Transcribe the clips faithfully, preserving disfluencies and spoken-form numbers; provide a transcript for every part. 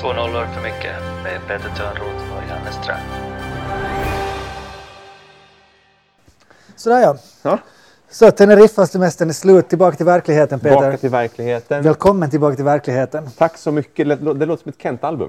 Två nollor för mycket med Peter Törnroth och Janne Ström. Sådär ja. Ja. Så Teneriffa-semestern är slut. Tillbaka till verkligheten, Peter. Tillbaka till verkligheten. Välkommen tillbaka till verkligheten. Tack så mycket. Det låter som ett Kent-album.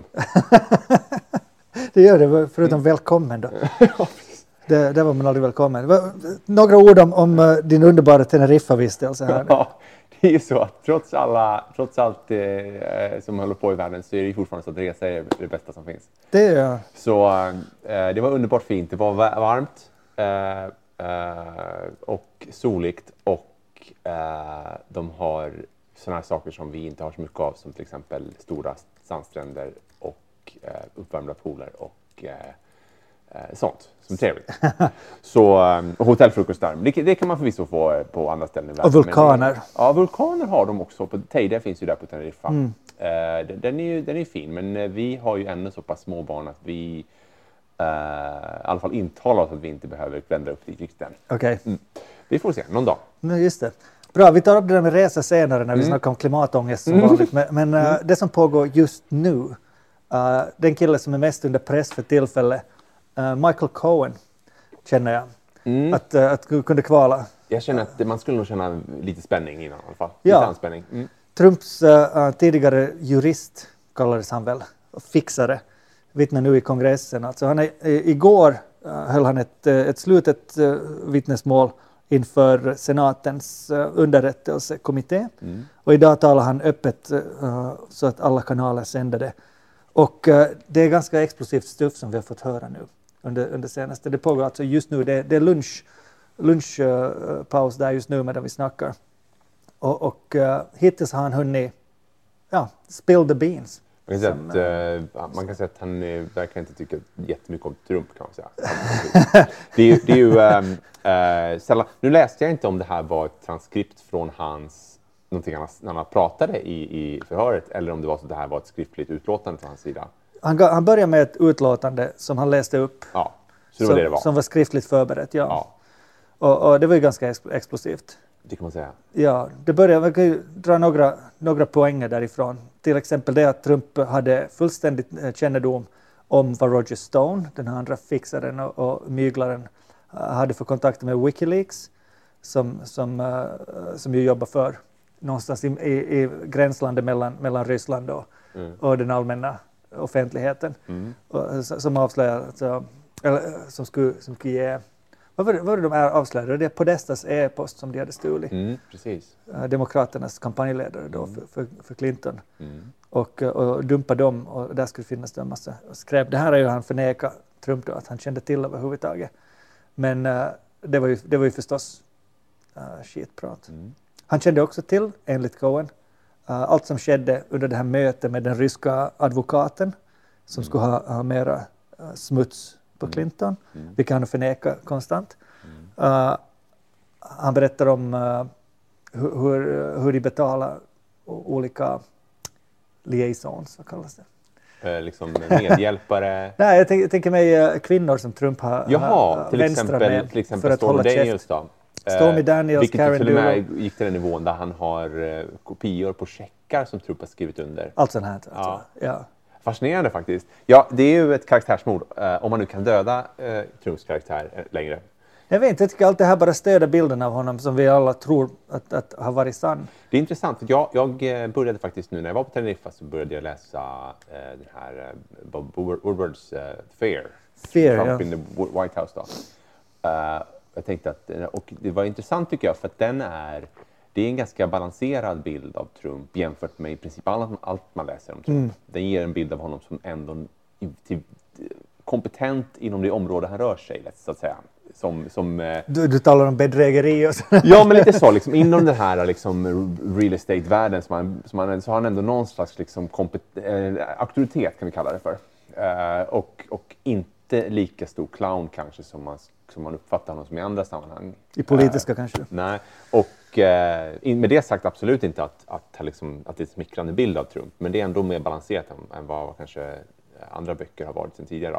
Det gör det, förutom välkommen då. det, det var man aldrig välkommen. Några ord om, om din underbara Teneriffa-vistelse här. Ja, det är ju så att trots, alla, trots allt eh, som håller på i världen så är det fortfarande så att resa är det bästa som finns. Det är Så eh, det var underbart fint. Det var varmt. Eh, Uh, och soligt och uh, de har sådana här saker som vi inte har så mycket av, som till exempel stora sandstränder och uh, uppvärmda pooler och uh, uh, sånt som är trevligt. Så um, och hotellfrukostar, det, det kan man förvisso få på andra ställen i världen. Och vulkaner. Det, ja, vulkaner har de också. På Teide finns ju där på Teneriffa. Mm. Uh, den är ju den är fin, men uh, vi har ju ännu så pass små barn att vi Uh, i alla fall intala oss att vi inte behöver vända upp dit riktigt än. Okej. Mm. Vi får se, någon dag. Men just det. Bra, vi tar upp det där med resa senare när vi mm. snackar om klimatångest som mm. vanligt. Men, men uh, det som pågår just nu, uh, den kille som är mest under press för tillfället, uh, Michael Cohen, känner jag, mm. att, uh, att kunde kvala. Jag känner att man skulle nog känna lite spänning innan i alla fall. Ja. Lite anspänning. Mm. Trumps uh, tidigare jurist, kallades han väl, fixare. Vittnar nu i kongressen. Alltså han är, igår uh, höll han ett, ett slutet uh, vittnesmål inför senatens uh, underrättelsekommitté. Mm. Och idag talar han öppet uh, så att alla kanaler sänder det. Och uh, det är ganska explosivt stuff som vi har fått höra nu under, under senaste. Det pågår alltså just nu, det, det är lunch, lunchpaus uh, där just nu medan vi snackar. Och, och uh, hittills har han hunnit ja, spill the beans. Man kan, säga att, uh, man kan säga att han uh, verkligen inte tycker jättemycket om Trump, kan man säga. det är ju, det är ju um, uh, sällan, nu läste jag inte om det här var ett transkript från hans, någonting annat, när han pratade i, i förhöret, eller om det var så att det här var ett skriftligt utlåtande från hans sida. Han, han började med ett utlåtande som han läste upp. Ja, så det var som, det det var. Som var skriftligt förberett, ja. ja. Och, och det var ju ganska explosivt. Det kan man säga. Ja, det börjar, man kan ju dra några, några poänger därifrån. Till exempel det att Trump hade fullständigt kännedom om vad Roger Stone, den andra fixaren och, och myglaren, hade för kontakter med Wikileaks, som, som, uh, som ju jobbar för någonstans i, i, i gränslandet mellan, mellan Ryssland och, mm. och den allmänna offentligheten. Mm. Och, som avslöjar, alltså, eller, som, skulle, som skulle ge... Vad var det, vad var det de är avslöjade? Det är Podestas e-post som de hade stulit. Mm, precis. Demokraternas kampanjledare då mm. för, för, för Clinton. Mm. Och, och dumpade dem, och där skulle finnas det en massa skräp. Det här är ju han förneka Trump då, att han kände till överhuvudtaget. Men uh, det, var ju, det var ju förstås uh, skitprat. Mm. Han kände också till, enligt Cohen, uh, allt som skedde under det här mötet med den ryska advokaten som mm. skulle ha, ha mera uh, smuts på Clinton, mm. vi kan förneka konstant. Mm. Uh, han berättar om uh, hur, hur de betalar olika liaisons, vad kallas det? Eh, liksom medhjälpare? Nej, jag, tänk, jag tänker mig uh, kvinnor som Trump har Jaha, till exempel, med till exempel för att Stormy hålla Daniels då. Stormy Daniels, vilket Karen till och med Duro. gick till den nivån där han har uh, kopior på checkar som Trump har skrivit under. Allt sånt här. Alltså. Ja. Ja. Fascinerande faktiskt. Ja, det är ju ett karaktärsmord, eh, om man nu kan döda eh, Trumps karaktär eh, längre. Jag vet inte, jag tycker allt det här bara stöder bilden av honom som vi alla tror att, att har varit sann. Det är intressant, för jag, jag började faktiskt nu när jag var på Teneriffa så började jag läsa eh, den här eh, Bob Woodwards eh, Fear. Fear, Trump ja. in the White House då. Uh, jag tänkte att, och det var intressant tycker jag, för att den är, det är en ganska balanserad bild av Trump jämfört med i princip allt, allt man läser om Trump. Mm. Den ger en bild av honom som ändå till, kompetent inom det område han rör sig, så att säga. Som, som, du, du talar om bedrägeri och så. Ja, men lite så. Liksom, inom den här liksom, real estate-världen som man, som man, så har han ändå någon slags liksom, kompet- äh, auktoritet, kan vi kalla det för. Uh, och, och inte lika stor clown kanske som man, som man uppfattar honom som i andra sammanhang. I politiska uh, kanske. Nej, och uh, med det sagt absolut inte att, att, liksom, att det är en smickrande bild av Trump. Men det är ändå mer balanserat än, än vad kanske andra böcker har varit sedan tidigare. Då.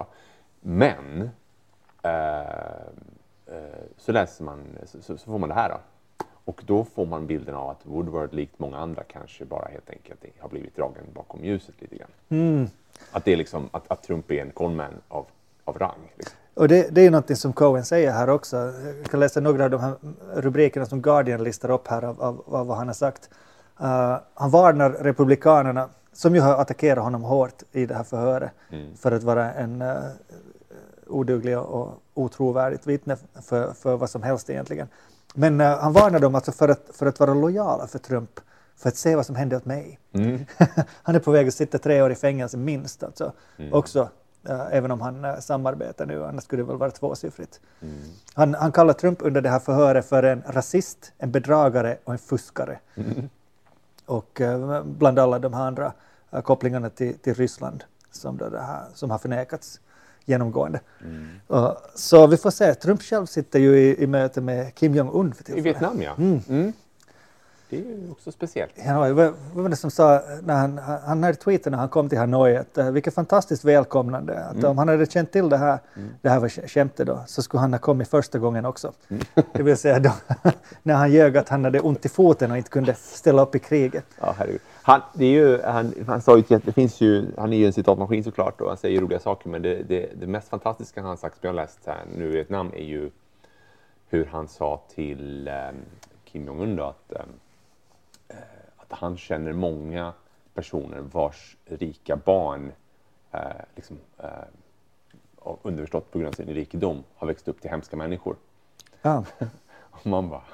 Men uh, uh, så läser man, så, så får man det här då. Och då får man bilden av att Woodward, likt många andra, kanske bara helt enkelt har blivit dragen bakom ljuset lite grann. Mm. Att, det är liksom, att, att Trump är en conman av, av rang. Liksom. Och det, det är något som Cohen säger här också. Jag kan läsa några av de här rubrikerna som Guardian listar upp här av, av, av vad han har sagt. Uh, han varnar republikanerna, som ju har attackerat honom hårt i det här förhöret, mm. för att vara en uh, oduglig och otrovärdigt vittne för, för vad som helst egentligen. Men uh, han varnar dem alltså för att, för att vara lojala för Trump, för att se vad som händer åt mig. Mm. Han är på väg att sitta tre år i fängelse minst alltså. Mm. Också, uh, även om han uh, samarbetar nu, annars skulle det väl vara tvåsiffrigt. Mm. Han, han kallar Trump under det här förhöret för en rasist, en bedragare och en fuskare. Mm. Och uh, bland alla de här andra uh, kopplingarna till, till Ryssland som, det här, som har förnekats genomgående. Mm. Uh, så vi får se. Trump själv sitter ju i, i möte med Kim Jong-Un för tillfället. I Vietnam, ja. Mm. Mm. Det är ju också speciellt. Ja, vad var det som sa när han, han hade tweeten när han kom till Hanoi att uh, vilket fantastiskt välkomnande. Att mm. om han hade känt till det här, mm. det här var skämtet då, så skulle han ha kommit första gången också. Mm. Det vill säga då, när han ljög att han hade ont i foten och inte kunde ställa upp i kriget. Ja, herregud. Han, det är ju, han, han sa ju att det finns ju, han är ju en citatmaskin såklart och han säger roliga saker, men det, det, det mest fantastiska han sagt som jag har läst här nu i Vietnam är ju hur han sa till um, Kim Jong-Un då att, um, att han känner många personer vars rika barn uh, liksom, uh, underförstått på grund av sin rikedom har växt upp till hemska människor. Ja. Och man bara...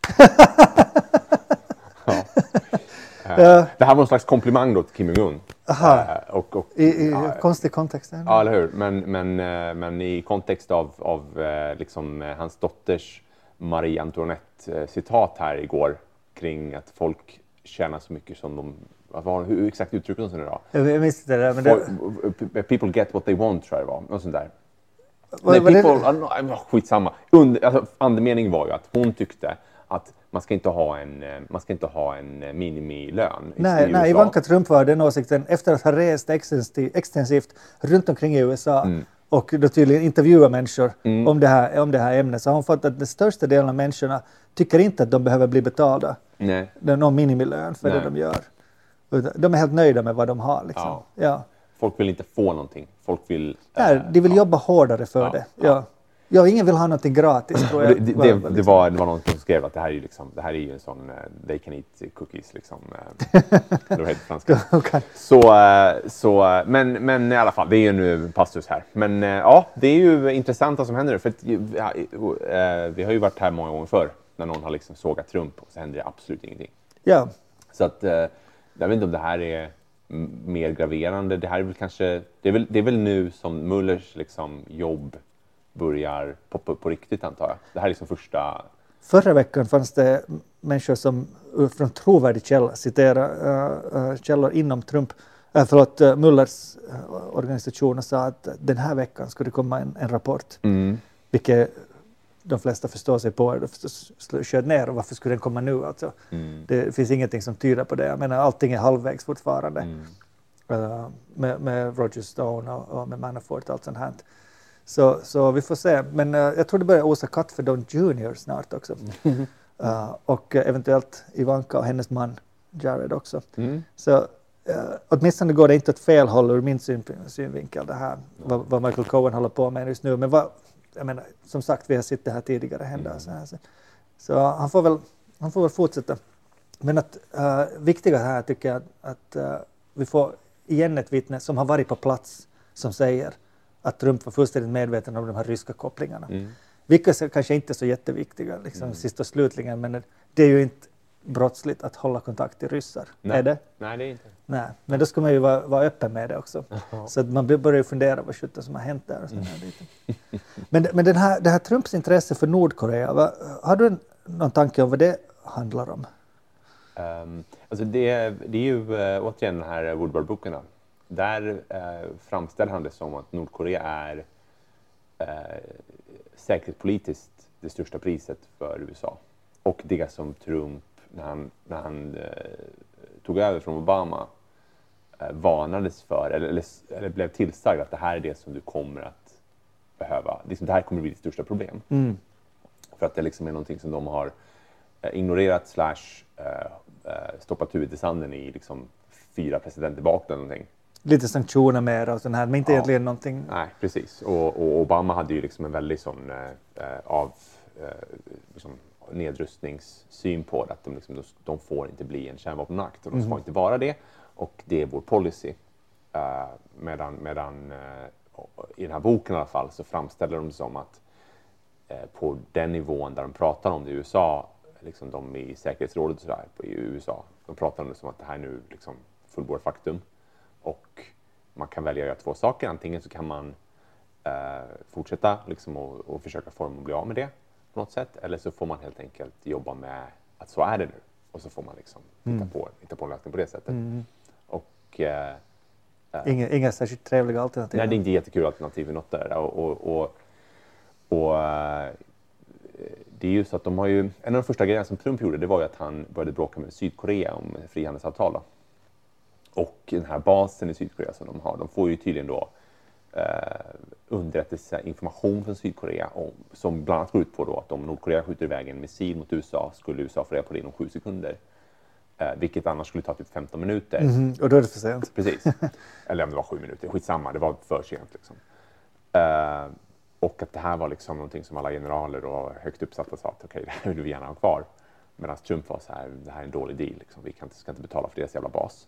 ja. Uh, det här var en slags komplimang då till Kim Jong-Un. Uh, och, och, I i uh, konstig kontext. Ja, eller hur? Men, men, uh, men i kontext av, av uh, liksom, uh, hans dotters Marie Antoinette-citat här igår kring att folk tjänar så mycket som de... Var, hur exakt uttrycker de sig nu då? Jag minns inte det. Men det... People get what they want, tror jag det var. Något sånt där. Var, Nej, var people, det... skitsamma. Und, alltså, andemeningen var ju att hon tyckte att man ska inte ha en, man ska inte ha en minimilön. Nej, nej, Ivanka Trump var den åsikten efter att ha rest extensivt runt omkring i U S A mm. och då tydligen intervjua människor mm. om, det här, om det här ämnet. Så har hon fått att den största delen av människorna tycker inte att de behöver bli betalda nej. någon minimilön för nej. det de gör. De är helt nöjda med vad de har. Liksom. Ja. Ja. Folk vill inte få någonting. Folk vill... Nej, de vill ja. jobba hårdare för ja. det. Ja. Ja. Ja, ingen vill ha någonting gratis, tror jag. Det, det, det, var, det var någon som skrev att det här är ju, liksom, det här är ju en sån uh, they can eat cookies, liksom. Uh, det var helt franska. Okay. Så, uh, så, uh, men, men i alla fall, det är ju nu passus här. Men uh, ja, det är ju intressant vad som händer. För att, uh, uh, vi har ju varit här många gånger förr när någon har liksom sågat Trump och så händer det absolut ingenting. Ja. Så att, uh, jag vet inte om det här är mer graverande. Det här är väl kanske, det är väl, det är väl nu som Muellers liksom jobb börjar poppa upp på riktigt, antar jag. Det här är liksom första... Förra veckan fanns det människor som från trovärdig källa citerar uh, källor inom Trump, uh, förlåt, uh, Muellers uh, organisation och sa att den här veckan skulle det komma en, en rapport. Mm. Vilket de flesta förstår sig på och sköt ner. Och varför skulle den komma nu? Alltså? Mm. Det finns ingenting som tyder på det. Jag menar, allting är halvvägs fortfarande. Mm. Uh, med, med Roger Stone och, och med Manafort och allt sånt här. Så, så vi får se. Men uh, jag tror det börjar osa katt för Don Junior snart också. Mm. Uh, och uh, eventuellt Ivanka och hennes man Jared också. Mm. Så uh, åtminstone går det inte åt fel håll ur min syn, synvinkel det här. Mm. Vad, vad Michael Cohen håller på med just nu. Men vad, jag menar, som sagt, vi har sett det här tidigare hända. Mm. Så, här, så. så han, får väl, han får väl fortsätta. Men att uh, viktiga här tycker jag att, att uh, vi får igen ett vittne som har varit på plats som säger att Trump var fullständigt medveten om de här ryska kopplingarna. Mm. Vilka kanske inte är så jätteviktiga liksom, mm. sist och slutligen, men det är ju inte brottsligt att hålla kontakt till ryssar. Nej. Är det? Nej, det är inte. Nej, men då ska man ju vara, vara öppen med det också. Uh-huh. Så att man börjar ju fundera vad sjutton som har hänt där. Och sån här mm. men men den här, det här Trumps intresse för Nordkorea, vad, har du en, någon tanke om vad det handlar om? Um, alltså det, det är ju uh, återigen den här Woodward-boken. Där uh, framställer han det som att Nordkorea är uh, säkerhetspolitiskt det största priset för U S A. Och det som Trump, när han, när han uh, tog över från Obama, uh, varnades för, eller, eller, eller blev tillsagd att det här är det som du kommer att behöva. Liksom, det här kommer att bli ditt största problem. Mm. För att det liksom är någonting som de har eh, ignorerat slash eh, eh, stoppat huvudet i sanden i liksom fyra presidenter bak eller någonting. Lite sanktioner mer och sån här, men inte Ja. egentligen någonting. Nej, precis. Och, och Obama hade ju liksom en väldigt sån eh, av eh, liksom nedrustningssyn på det, att de, liksom, de får inte bli en kärnvapenmakt och de ska Mm. inte vara det, och det är vår policy. Uh, medan medan uh, i den här boken i alla fall så framställer de det som att uh, på den nivån där de pratar om det i U S A, liksom de i säkerhetsrådet och sådär, i U S A, de pratar om det som att det här nu liksom fullbordat faktum, och man kan välja att göra två saker. Antingen så kan man uh, fortsätta liksom och, och försöka forma och bli av med det på något sätt, eller så får man helt enkelt jobba med att så är det nu, och så får man liksom Mm. hitta, på, hitta på en lösning på det sättet. Mm. Och uh, Inga, inga särskilt trevliga alternativ. Nej, det är inte jättekul alternativ i något där. Och, och, och, och uh, det är ju så att de har ju, en av de första grejerna som Trump gjorde, det var ju att han började bråka med Sydkorea om frihandelsavtal. Då. Och den här basen i Sydkorea som de har, de får ju tydligen då uh, underrättelse, information från Sydkorea om, som bland annat går ut på då att om Nordkorea skjuter iväg en missil mot U S A, skulle U S A få reda på det inom sju sekunder. Uh, vilket annars skulle ta typ femton minuter. Mm, och då är det för sent. Precis. Eller om det var sju minuter. Skitsamma, det var för sent. Liksom. Uh, och att det här var liksom någonting som alla generaler och högt uppsatta sa att okej, okay, det här vill vi gärna ha kvar. Medan Trump var så här, det här är en dålig deal. Liksom. Vi kan inte, ska inte betala för deras jävla bas.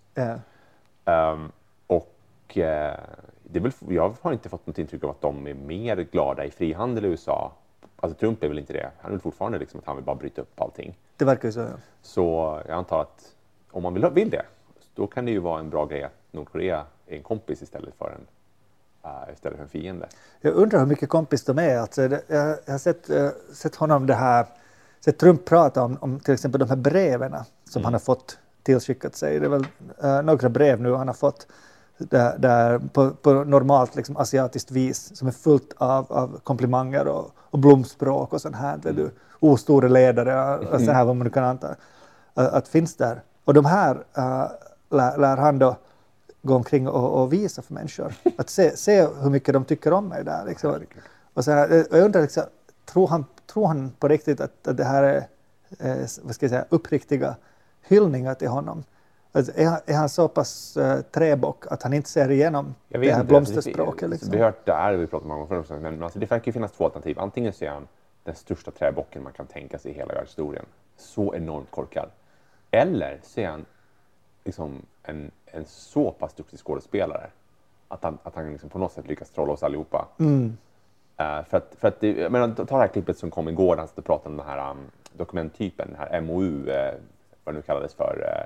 Yeah. Um, och uh, det är väl, jag har inte fått något intryck av att de är mer glada i frihandel i U S A. Alltså Trump är väl inte det. Han vill fortfarande liksom att han vill bara bryta upp allting. Det verkar ju så, ja. Så jag antar att om man vill, vill det, då kan det ju vara en bra grej att Nordkorea är en kompis istället för en, uh, istället för en fiende. Jag undrar hur mycket kompis de är. Alltså, det, jag, jag har sett, uh, sett honom det här, sett Trump prata om, om till exempel de här breven som Mm. han har fått tillskickat sig. Det är väl uh, några brev nu han har fått där, där på, på normalt liksom, asiatiskt vis som är fullt av, av komplimanger och, och blomspråk och sånt här. Mm. Du, ostora ledare och så här vad man kan anta uh, att finns där. Och de här uh, lär, lär han då gå omkring och, och visa för människor. Att se, se hur mycket de tycker om mig där. Liksom. Och så här, jag undrar, liksom, tror, han, tror han på riktigt att, att det här är eh, vad ska jag säga, uppriktiga hyllningar till honom? Alltså, är, han, är han så pass eh, träbock att han inte ser igenom jag det här inte. blomsterspråket? Liksom? Vi har hört det här, vi pratat många gånger förut, men alltså, det verkar ju finnas två alternativ. Antingen så är han den största träbocken man kan tänka sig i hela världshistorien. Så enormt korkad. Eller så är han liksom en, en så pass duktig skådespelare att han, att han liksom på något sätt lyckas trolla oss allihopa. Mm. Uh, för att, för att det, jag menar, ta det här klippet som kom igår, han pratade om den här um, dokumenttypen, den här M O U, uh, vad det nu kallades för,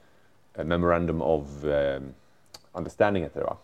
uh, Memorandum of uh, Understanding heter det, va?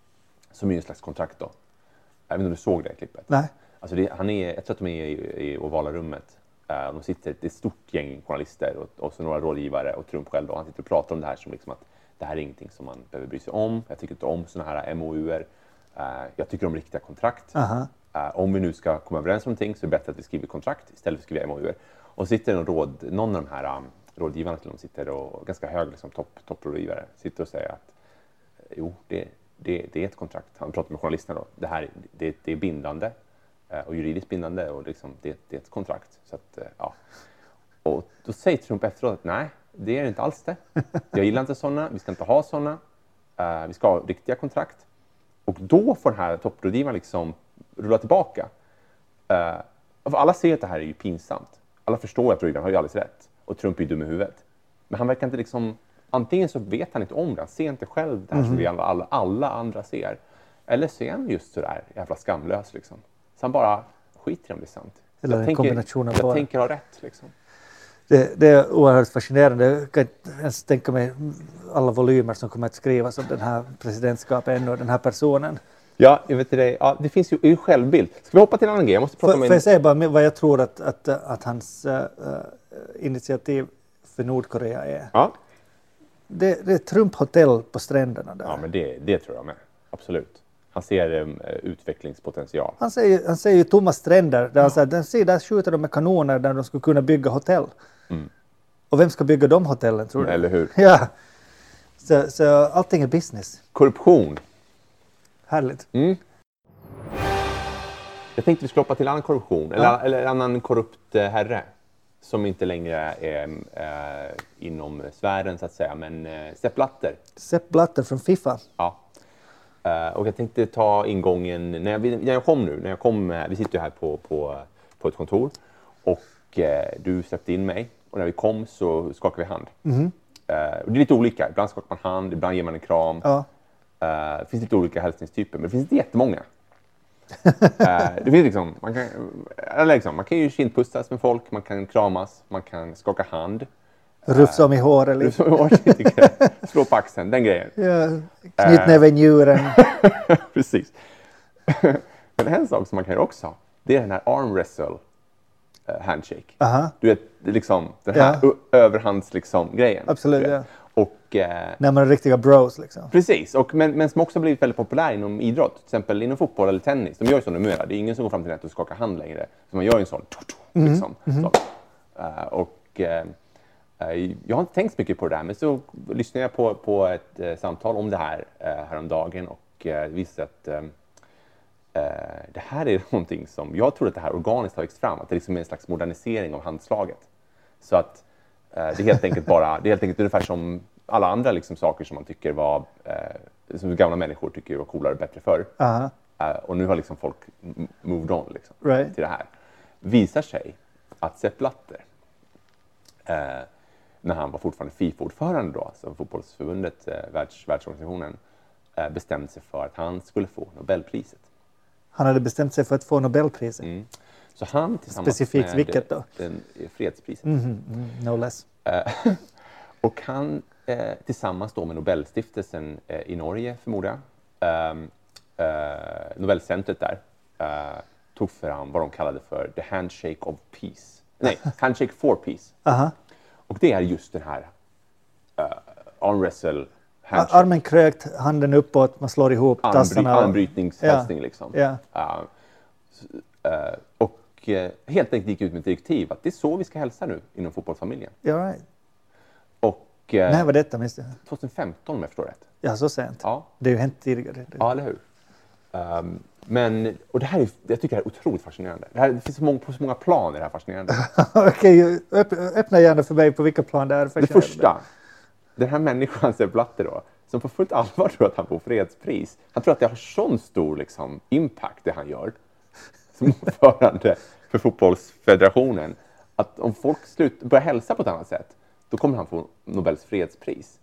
Som är en slags kontrakt då. Jag vet inte om du såg det klippet? Nej. Alltså det, han är, jag tror att de är i, i ovala rummet. Uh, de sitter, det är ett stort gäng journalister och, och så några rådgivare och Trump själv. Och han sitter och pratar om det här som liksom att det här är ingenting som man behöver bry sig om. Jag tycker inte om såna här M O U-er. Uh, jag tycker om riktiga kontrakt. Aha. Uh, om vi nu ska komma överens om någonting så är det bättre att vi skriver kontrakt istället för att skriva M O U-er. Och sitter en råd, någon av de här um, rådgivarna till dem sitter och ganska hög liksom, topp, topprådgivare sitter och säger att jo, det, det, det är ett kontrakt. Han pratar med journalisterna då. Det här det, det är bindande uh, och juridiskt bindande och liksom, det, det är ett kontrakt. Så att, uh, ja. Och då säger Trump efteråt att nej, det är det inte alls det. Jag gillar inte sådana, vi ska inte ha sådana. Uh, vi ska ha riktiga kontrakt. Och då får den här topprådgivaren liksom rulla tillbaka. Uh, för alla ser att det här är ju pinsamt. Alla förstår att rådgivaren har ju alldeles rätt. Och Trump är ju dum i huvudet. Men han verkar inte liksom, antingen så vet han inte om det. Han ser inte själv det här mm. som vi alla, alla, alla andra ser. Eller så är han just sådär jävla skamlös liksom. Så han bara skiter om det är sant. Eller jag en tänker, kombination av Jag bara. tänker ha rätt liksom. Det, det är oerhört fascinerande. Jag kan inte ens tänka mig alla volymer som kommer att skrivas om den här presidentskapet ännu och den här personen. Ja, jag vet det. Ja, det finns ju en självbild. Ska vi hoppa till en annan grej? Jag måste prata Får, med får jag säga bara vad jag tror att, att, att hans uh, initiativ för Nordkorea är? Ja. Det, det är Trump hotell på stränderna där. Ja, men det, det tror jag med. Absolut. Han ser um, utvecklingspotential. Han säger, han säger ju tomma stränder. Där, ja. han säger, den ser, där skjuter de med kanoner där de skulle kunna bygga hotell. Mm. Och vem ska bygga de hotellen, tror du? Eller hur? Ja. Så, så allting är business. Korruption. Härligt. Mm. Jag tänkte vi skulle hoppa till annan korruption. Eller, ja. eller en annan korrupt eh, herre. som inte längre är eh, inom sfären så att säga, men eh, Sepp Blatter. Sepp Blatter från FIFA. Ja. Uh, och jag tänkte ta ingången, när jag, när jag kom nu, när jag kom, vi sitter ju här på, på, på ett kontor och uh, du släppte in mig och när vi kom så skakade vi hand. Mm. Uh, och det är lite olika, ibland skakar man hand, ibland ger man en kram. Ja. Uh, det finns lite olika hälsningstyper, men det finns inte jättemånga. uh, det finns liksom, man kan, eller liksom, man kan ju kindpussas med folk, man kan kramas, man kan skaka hand. Rufsa om i håret. Rufsa om i håret, lite. Slå på axeln, den grejen. Ja, knytnäven uh. njuren. Precis. Men en sak som man kan göra också, det är den här arm wrestle uh, handshake. Aha. Du vet, liksom, den här ja. överhands liksom, grejen. Absolut, ja. Och, uh, när man är riktiga bros liksom. Precis, och, men, men som också blivit väldigt populär inom idrott. Till exempel inom fotboll eller tennis. De gör ju så numera. Det är ingen som går fram till nätet och skakar hand längre. Så man gör ju en sån, liksom. Mm. Mm. Så. Uh, och... Uh, Jag har inte tänkt så mycket på det här, men så lyssnade jag på, på ett eh, samtal om det här eh, häromdagen och eh, visste att eh, det här är någonting som, jag tror att det här organiskt har växt fram, att det liksom är en slags modernisering av handslaget. Så att eh, det är helt enkelt bara, det är helt enkelt ungefär som alla andra liksom, saker som man tycker var, eh, som gamla människor tycker var coolare och bättre förr. Uh-huh. Eh, och nu har liksom folk moved on liksom, right. till det här. Visar sig att Sepp Blatter, eh, när han var fortfarande FIFA-ordförande då, alltså fotbollsförbundet, eh, världs, världsorganisationen, eh, bestämde sig för att han skulle få Nobelpriset. Han hade bestämt sig för att få Nobelpriset? Mm. Så han tillsammans specifikt med vilket då? Den, fredspriset. Mm, mm, no less. Eh, och han eh, tillsammans då med Nobelstiftelsen eh, i Norge, förmodar jag, eh, eh, Nobelcentret där, eh, tog fram vad de kallade för the handshake of peace. Nej, handshake for peace. Aha. Och det är just den här uh, arm wrestle handshake. Armen krökt, handen uppåt, man slår ihop Armbry- tassarna. Armbrytningshälsning ja. liksom. Ja. Uh, uh, och uh, helt enkelt gick ut med ett direktiv att det är så vi ska hälsa nu inom fotbollsfamiljen. Ja, right. Och uh, när var detta, minns du? tjugohundrafemton om jag förstår rätt. Ja, så sent. Ja. Det är ju hänt tidigare. Ja, eller hur? Um, men, och det här är, jag tycker det här är otroligt fascinerande. Det, här, det finns så många, på så många plan är det här fascinerande. Okej, okay, öppna gärna för mig på vilka plan det är fascinerande. Det första, den här människan, Sepp Blatter då, som på fullt allvar tror att han får fredspris. Han tror att det har sån stor liksom, impact det han gör som ordförande för fotbollsfederationen. Att om folk slut, börjar hälsa på ett annat sätt, då kommer han få Nobels fredspris.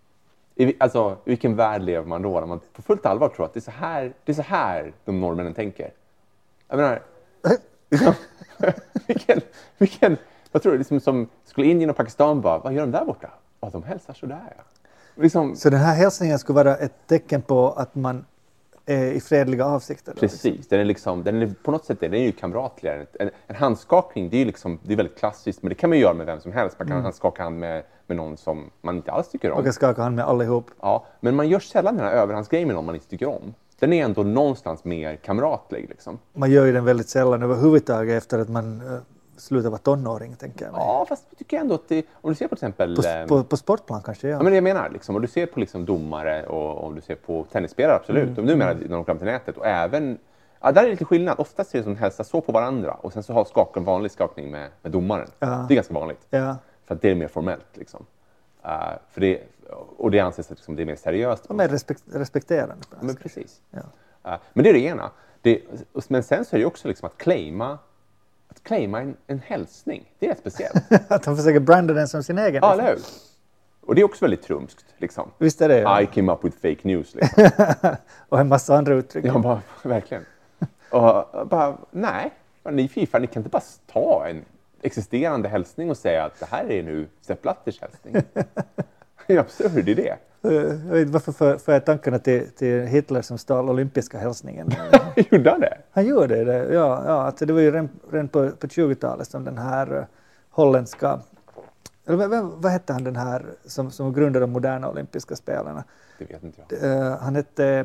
I, alltså, i vilken värld lever man då när man på fullt allvar tror att det är så här, det är så här de norrmännen tänker? Jag menar, liksom, vilken, vilken, vad tror du, liksom, som skulle Indien och Pakistan bara, vad gör de där borta? Ja, de hälsar sådär, ja. Liksom, så den här hälsningen skulle vara ett tecken på att man är i fredliga avsikter? Då, precis, liksom. den, är liksom, den är på något sätt den är ju kamratligare. En, en handskakning, det är ju liksom, det är väldigt klassiskt, men det kan man göra med vem som helst. Man kan mm. skaka hand med, med någon som man inte alls tycker om. Man kan skaka hand med allihop. Ja, men man gör sällan den här överhandsgrejen med någon man inte tycker om. Den är ändå någonstans mer kamratlig. Liksom. Man gör ju den väldigt sällan överhuvudtaget efter att man uh, slutar vara tonåring, tänker jag. Ja, fast jag tycker ändå att det, om du ser på till exempel... På, på, på sportplan kanske, ja. Ja, men det jag menar, liksom, om du ser på liksom, domare och om du ser på tennisspelare, absolut. Mm. Nu menar när de kommer till nätet och även... Ja, där är det lite skillnad. Oftast är det som att hälsa så på varandra och sen så har skaka en vanlig skakning med, med domaren. Ja. Det är ganska vanligt. Ja. För att det är mer formellt, liksom. Uh, för det, och det anses att liksom, det är mer seriöst. Och mer respekt, respekterande. Men precis. Ja. Uh, men det är det ena. Det, men sen så är det också liksom att claima, att claima en, en hälsning. Det är speciellt. Att han försöker branda den som sin egen. Ja, eller hur? Och det är också väldigt trumskt. Liksom. Visst är det. Ja. I came up with fake news. Liksom. Och en massa andra uttryck. Ja, bara, verkligen. Och bara, nej, ni FIFA, ni kan inte bara ta en existerande hälsning och säga att det här är nu Sepp Blatters hälsning. Det är en absurd idé. Jag vet varför för, för jag tankarna till, till Hitler som stal olympiska hälsningen. Gjorde han det? Han gjorde det, ja. ja alltså det var ju redan, redan på, på tjugotalet som den här uh, holländska... Eller vem, vad hette han den här som, som grundade de moderna olympiska spelarna? Det vet inte jag. Uh, han hette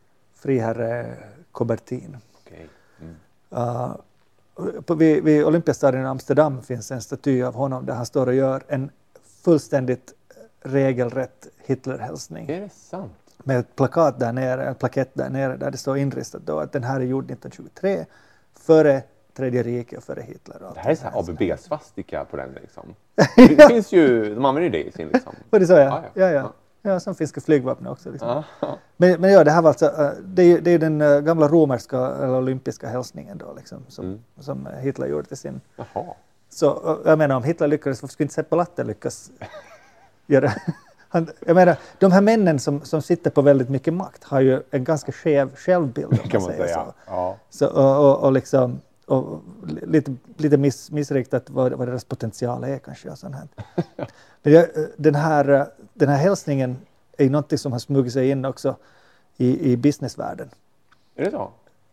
friherre Coubertin. Okay. Mm. Uh, på, vid, vid Olympiastadion i Amsterdam finns en staty av honom där han står och gör en fullständigt regelrätt Hitlerhälsning. Är det sant? Med ett plakat där nere, en plakett där nere där det står inristat då att den här är gjord nittonhundratjugotre före Tredje riket och före Hitler. Och Det här är så här A B B-svastika på den liksom. Ja. Det finns ju, de använder ju det i sin liksom. Var det så, ja? Ja, Ja, ja. ja. ja. ja som finska flygvapnet också. Liksom. Ja, ja. Men, men ja, det här var alltså, äh, det är ju det är den äh, gamla romerska eller olympiska hälsningen då, liksom, som, Mm. som Hitler gjorde till sin. Jaha. Så äh, jag menar, om Hitler lyckades, varför skulle inte Sepp Blatter lyckas göra? Han, jag menar, de här männen som, som sitter på väldigt mycket makt har ju en ganska skev självbild, om Kan man säger säga. så. Ja. Så, och, och, och, liksom, och lite, lite miss, missriktat vad, vad deras potential är kanske. Och sånt här. Men jag, den, här, den här hälsningen är ju något som har smugit sig in också i, i businessvärlden. Är det så?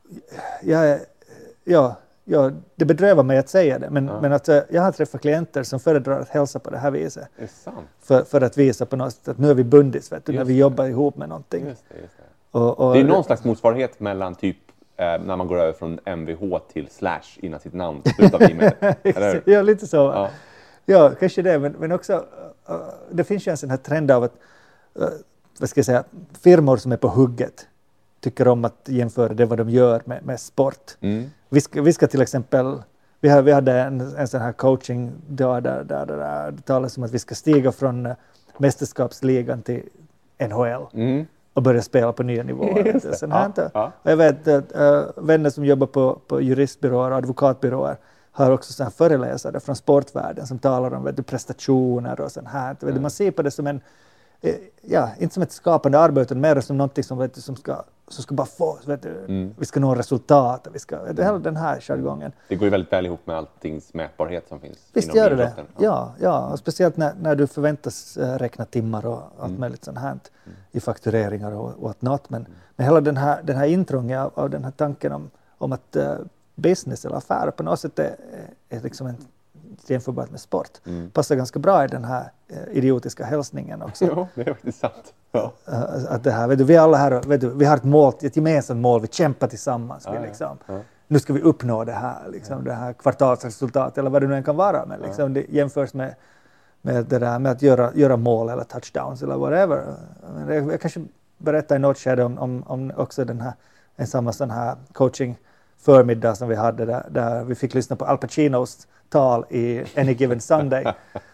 Jag, ja, ja, det bedrövar mig att säga det, men, Ja. men att, jag har träffat klienter som föredrar att hälsa på det här viset. Är det sant? För, för att visa på något sätt att nu är vi bundis, vet du, när Just vi det. jobbar ihop med någonting. Just det, just det. Och, och, Det är någon slags motsvarighet mellan typ eh, när man går över från M V H till slash innan sitt namn slutar vi med. Eller hur? Ja, lite så. Ja. Ja, kanske det, men, men också uh, det finns ju en sån här trend av att uh, vad ska jag säga, firmor som är på hugget tycker om att jämföra det vad de gör med, med sport. Mm. Vi ska, vi ska till exempel, vi, har, vi hade en, en sån här coaching dag där, där, där, där det talas om att vi ska stiga från uh, mästerskapsligan till N H L Mm. och börja spela på nya nivåer. Just det. Sån här, Ja, ja. Och jag vet att uh, vänner som jobbar på, på juristbyråer och advokatbyråer har också så här föreläsare från sportvärlden som talar om vet du, prestationer och sånt här. Vet du, Mm. man ser på det som en, eh, ja, inte som ett skapande arbete, utan mer som någonting som, vet du, som, ska, som ska bara få, vet du, Mm. vi ska nå resultat. Vi ska, vet du, hela den här jargongen. Det går ju väldigt väl ihop med alltings mätbarhet som finns Visst inom gör det det. idrotten. Ja, ja. Och speciellt när, när du förväntas äh, räkna timmar och allt Mm. möjligt sånt här i faktureringar och, och något. Men, men hela den här, den här intrången av, av den här tanken om, om att äh, business eller affärer på något sätt är, är liksom en jämförbart med sport. Mm. Passar ganska bra i den här äh, idiotiska hälsningen också. Ja, det är faktiskt sant. Ja. Äh, att det här, vet du, vi alla här, vet du, vi har ett mål, ett gemensamt mål, vi kämpar tillsammans. Ja, vi ja. liksom. Ja. Nu ska vi uppnå det här, liksom, det här kvartalsresultatet eller vad det nu än kan vara. Men liksom, det jämförs med, med, det där, med att göra, göra mål eller touchdowns eller whatever. Men Jag, jag kanske berättar i något skede om, om, om också den här, en samma sån här coaching förmiddag som vi hade där, där vi fick lyssna på Al Pacinos tal i Any Given Sunday.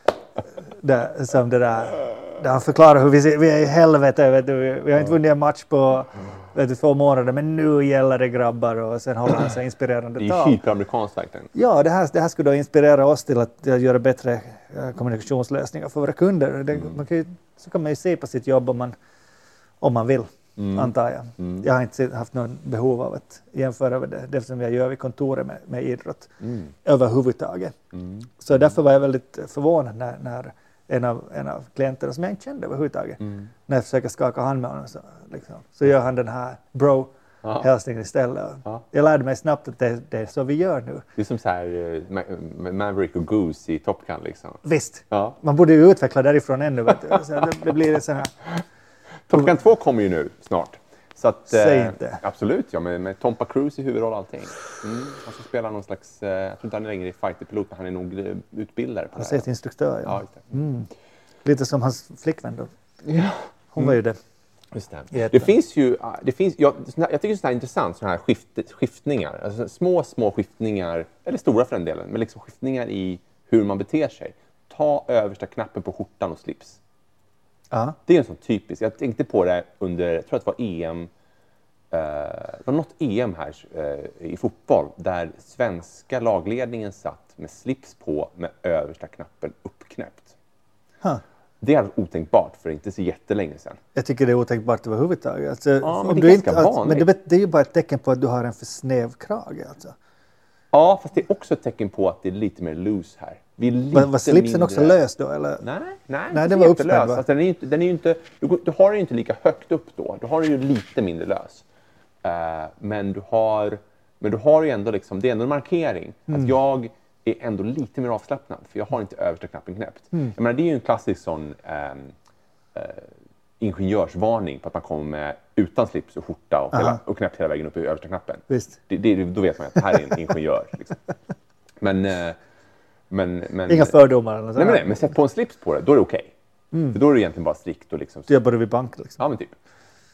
där, som det där, där han förklarar hur vi, ser, vi är i helvete, vet du, vi, vi har inte vunnit en match på vet du, två månader, men nu gäller det grabbar, och sen håller han så inspirerande Det är tal. ju hyperamerikanskt verkligen. Ja, det här, det här skulle då inspirera oss till att uh, göra bättre uh, kommunikationslösningar för våra kunder. Det, Mm. man kan ju, så kan man ju se på sitt jobb om man, om man vill, Mm. antar jag. Mm. Jag har inte haft någon behov av att jämföra med det, det som jag gör vid kontoret med, med idrott Mm. överhuvudtaget. Mm. Så därför var jag väldigt förvånad när, när en, av, en av klienterna som jag inte kände överhuvudtaget, Mm. när jag försöker skaka hand med honom så, liksom, så gör han den här bro Ja. hälsningen istället. Ja. Jag lärde mig snabbt att det, det är så vi gör nu. Det är som så här eh, Ma- Maverick och Goose i Top Gun liksom. Visst, Ja. man borde ju utveckla därifrån ännu. Vet du. Så det, det blir så här. Top Gun två kommer ju nu snart. Så att, Säg eh, inte. Absolut, ja, med, med Tompa Cruise i huvudroll och allting. Mm. Han ska spela någon slags, eh, jag tror inte han är längre fighterpilot, men han är nog eh, utbildare på Han det säger här. till instruktör. Ja, Ja. just det. Mm. Lite som hans flickvän då. Ja. Hon var ju det. Just det. Jätte. Det finns ju, ah, det finns, jag, såna här- jag tycker det är intressant, sådana här skift, skiftningar. Alltså, små, små skiftningar, eller stora för den delen, men liksom skiftningar i hur man beter sig. Ta översta knappen på skjortan och slips. Ja. Det är en sån typisk. Jag tänkte på det under, jag tror att det var E M, eh, det var något E M här eh, i fotboll där svenska lagledningen satt med slips på med översta knappen uppknäppt. Huh. Det är otänkbart för inte så jättelänge sedan. Jag tycker det är otänkbart överhuvudtaget. Alltså, Ja, men om det är du ganska inte, alltså, vanligt. men det, det är ju bara ett tecken på att du har en för snäv krage. Alltså. Ja, fast det är också ett tecken på att det är lite mer loose här. Vi är lite Var, var slipsen mindre... också lös då? Eller? Nej, nej, Nej, inte den så var jättelös. uppspänd, va? Alltså, den är ju inte, den är ju inte, du, går- du har den ju inte lika högt upp då. Du har den ju lite mindre lös. Eh, men, du har, men du har ju ändå liksom, det är ändå en markering. Mm. Att jag är ändå lite mer avslappnad. För jag har inte översta knappen knäppt. Mm. Jag menar, det är ju en klassisk sån ehm, eh, ingenjörsvarning på att man kommer med utan slips och skjorta och, hela, Aha. och knäppt hela vägen upp i översta knappen. Visst. Det, det, då vet man att det här är en ingenjör. Liksom. Men, eh, men, men, Inga fördomar eller något nej, men, sånt. nej, men sätt på en slips på det, då är det okej. Mm. För då är det egentligen bara strikt och liksom... Du jobbar vid bank liksom. Ja, men typ.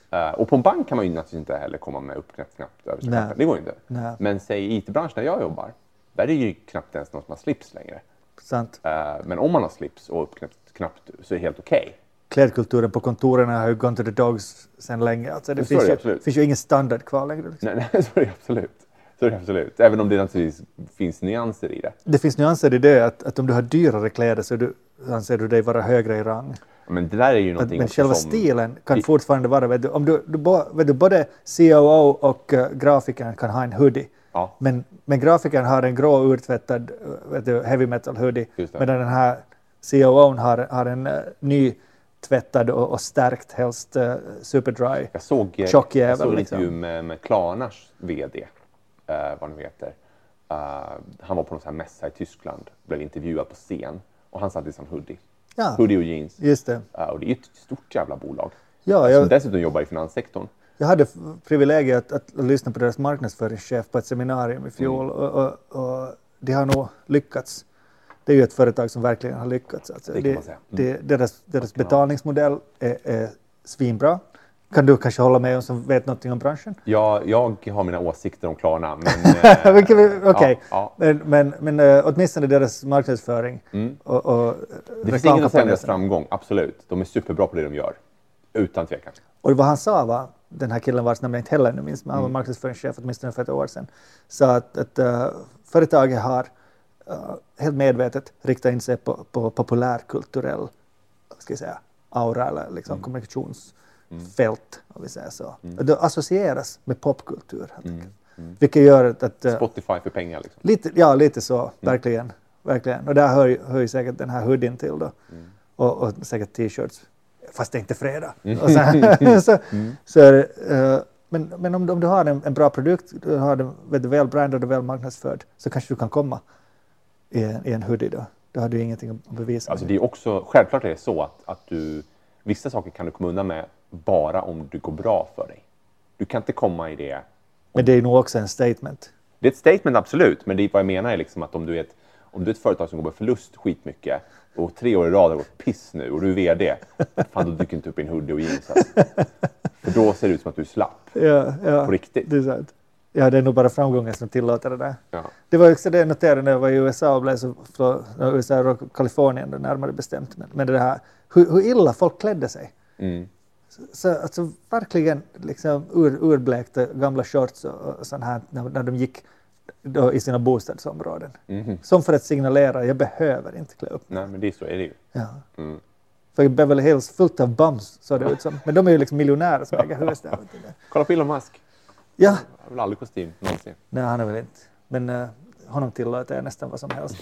Uh, och på en bank kan man ju naturligtvis inte heller komma med uppknäppt knappt över knappen. Det går ju inte. Nej. Men säg i I T-branschen där jag jobbar, där är det ju knappt ens någon som har slips längre. Sant. Uh, men om man har slips och uppknäppt knappt så är det helt okej. Okay. Klädkulturen på kontoren har ju gone to the dogs sedan länge. Alltså det, det finns, det ju, finns ju ingen standard kvar längre. Liksom. Nej, nej, så är det absolut. Så är det absolut. Även om det naturligtvis finns nyanser i det. Det finns nyanser i det att, att om du har dyrare kläder så du, anser du dig vara högre i rang. Men det där är ju någonting Men själva som... stilen kan det... fortfarande vara, vet du, om du, du, vet du både C O O och uh, grafikern kan ha en hoodie. Ja. Men, men grafikern har en grå urtvättad vet du, heavy metal hoodie. Medan den här C O O har, har en uh, ny tvättad och, och stärkt helst uh, superdry. Jag såg, jag jag såg en liksom. intervju med, med Klarnas vd, uh, vad han heter. Uh, han var på någon sån här mässa i Tyskland, blev intervjuad på scen och han satt i sån hoodie. Ja. Hoodie och jeans. Just det. Uh, och det är ju ett stort jävla bolag. Ja, jag, som dessutom jobbar i finanssektorn. Jag hade privilegiet att, att lyssna på deras marknadsföringschef på ett seminarium i fjol mm. och, och, och de har nog lyckats. Det är ju ett företag som verkligen har lyckats. Alltså, det kan man säga. Mm. Det, deras deras betalningsmodell är, är svinbra. Kan du kanske hålla med om som vet någonting om branschen? Ja, jag har mina åsikter om Klarna. Men, Okej, okay. ja, ja. men, men, men uh, åtminstone deras marknadsföring. Mm. Och, och det finns ingen att säga deras framgång, absolut. De är superbra på det de gör, utan tvekan. Och vad han sa var, den här killen vars namn jag inte heller nu minns, men han var mm. marknadsföringschef åtminstone för ett år sedan, sa att, att uh, företaget har uh, helt medvetet riktat in sig på, på populärkulturell ska jag säga, aura eller liksom mm. kommunikations Mm. fält, om vi säger så. Mm. Det associeras med popkultur. Mm. Mm. Vilket gör att... att Spotify för pengar liksom. Lite, ja, lite så. Mm. Verkligen. Verkligen. Och där hör, hör ju säkert den här hoodien till då. Mm. Och, och säkert t-shirts. Fast det är inte fredag. Mm. Och sen, så, mm. så är det, uh, men men om, om du har en, en bra produkt, du har den väl brandad och väl marknadsförd, så kanske du kan komma i en, i en hoodie då. Då har du ingenting att bevisa. Alltså det är också, självklart är det så att, att du, vissa saker kan du komma undan med bara om det går bra för dig. Du kan inte komma i det. Om... Men det är nog också en statement. Det är ett statement, absolut. Men det är, vad jag menar är liksom att om du är ett, om du är ett företag som går med förlust skitmycket och tre år i rad har gått piss nu och du är vd, fan då dyker inte upp i en hoodie och jeans. Alltså. För då ser det ut som att du är slapp. Ja, ja, på riktigt. Det är sant. Ja, det är nog bara framgången som tillåter det där. Ja. Det var också det jag noterade när jag var i U S A och blev så från U S A och Kalifornien närmare bestämt. Men, men det här, hur, hur illa folk klädde sig. Mm. Så, så alltså verkligen liksom ur, urblekta gamla shorts och, och sånt här när, när de gick då i sina bostadsområden. Mm. Som för att signalera, jag behöver inte klä upp. Nej, men det är så är det ju. Ja. Mm. För Beverly Hills fullt av bums så det ut som. Men de är ju liksom miljonärer som äger hus där. Kolla på Elon Musk. Ja. Han har väl aldrig kostym någonsin. Nej, han är väl inte. Men uh, honom tillåter jag nästan vad som helst.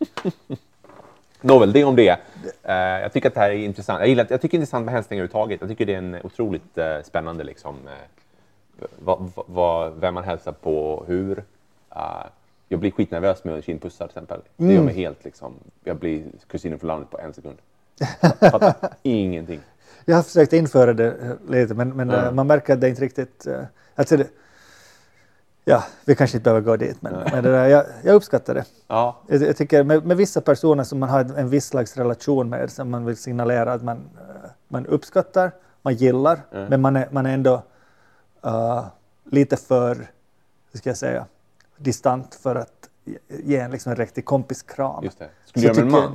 Nåväl, det om det. Uh, jag tycker att det här är intressant. Jag, gillar, jag tycker det är intressant med hälsningar överhuvudtaget. Jag tycker det är en otroligt uh, spännande liksom, uh, vad, vad, vem man hälsar på, hur. Uh, jag blir skitnervös med kindpussar till exempel. Mm. Det gör mig helt liksom. Jag blir kusinen från landet på en sekund. Jag fattar ingenting. Jag har försökt införa det lite, men, men mm. uh, man märker att det inte riktigt... Uh, alltså det, ja, vi kanske inte behöver gå dit, men, men det där, jag, jag uppskattar det. Ja. Jag, jag tycker med, med vissa personer som man har en viss slags relation med, som man vill signalera att man, uh, man uppskattar, man gillar, mm. men man är, man är ändå uh, lite för, hur ska jag säga, distant för att ge en, liksom en riktig kompiskram. Just det. Skulle du göra med en man?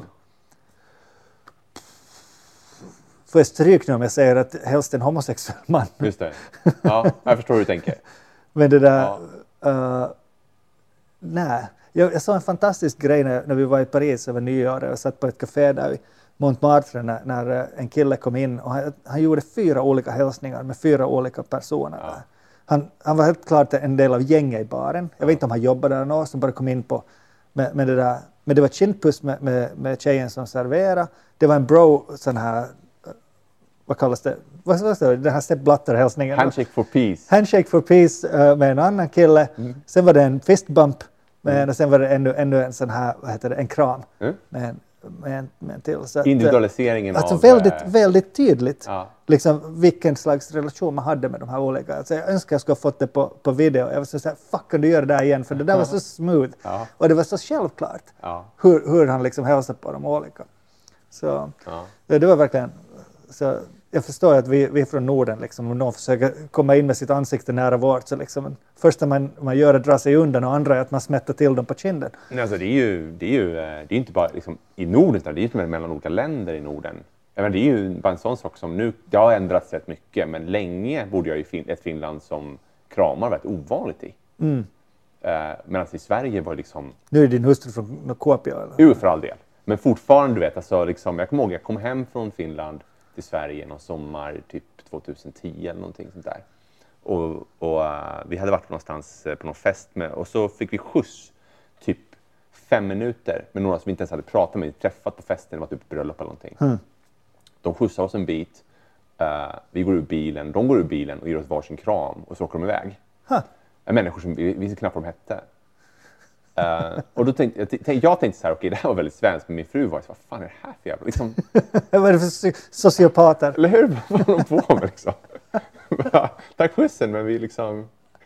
Får jag stryk nu om jag säger att helst en homosexuell man. Just det. Ja, jag förstår hur du tänker. Men det där... Ja. Uh, nej. Jag, jag såg en fantastisk grej när, när vi var i Paris över nyår. Jag satt på ett café där i Montmartre när, när en kille kom in. Och han, han gjorde fyra olika hälsningar med fyra olika personer. Ja. Han, han var helt klart en del av gänget i baren. Jag vet inte om han jobbade där någon som bara kom in på med, med det där. Men det var kindpuss med, med, med tjejen som serverade. Det var en bro sån här... Vad kallas det? Vad vad står det? Den här Sepp Blatter-hälsningen. Handshake for peace. Handshake for peace uh, med en annan kille. Mm. Sen var det en fistbump med mm. en, och sen var det ännu, ännu en sån här, vad heter det, en kram mm. med, en, med, en, med en till. Så att, individualiseringen alltså av... väldigt, väldigt tydligt. Ja. Liksom vilken slags relation man hade med de här olika. Alltså, jag önskar jag skulle ha fått det på, på video. Jag var så såhär, fuck kan du göra det där igen? För det där var så smooth. Ja. Och det var så självklart ja. hur, hur han liksom hälsade på de olika. Så ja. det, det var verkligen så jag förstår att vi, vi är från Norden liksom, och någon försöker komma in med sitt ansikte nära vårt. Så liksom, första man, man gör är att dra sig undan och andra är att man smätter till dem på kinden. Nej, alltså, det är ju, det är ju det är inte bara liksom, i Norden, utan det är ju mellan olika länder i Norden. Jag menar, det är ju bara en sån sak som nu, det har ändrats rätt mycket, men länge borde jag ju fin- ett Finland som kramar var ett ovanligt i. Mm. Uh, medan i Sverige var det liksom... Nu är din hustru från Kuopio eller? Jo, för all del. Men fortfarande, du vet, alltså, liksom, jag kommer ihåg, jag kom hem från Finland till Sverige någon sommar, typ tjugohundratio eller någonting sånt där. Och, och uh, vi hade varit någonstans uh, på någon fest med, och så fick vi skjuts typ fem minuter med några som vi inte ens hade pratat med, träffat på festen, det var typ bröllop eller någonting. Mm. De skjutsar oss en bit, uh, vi går ur bilen, de går ur bilen och ger oss varsin kram och så åker de iväg. Huh. Människor som vi visste knappt vad de hette. Uh, och då tänkte jag, tänkte, jag tänkte så här, okej, okay, det här var väldigt svenskt, men min fru var så, vad fan är det här för jävla liksom... Vad är det för sociopater? Eller hur? Vad håller de på med liksom? Tack skjutsen, men vi liksom...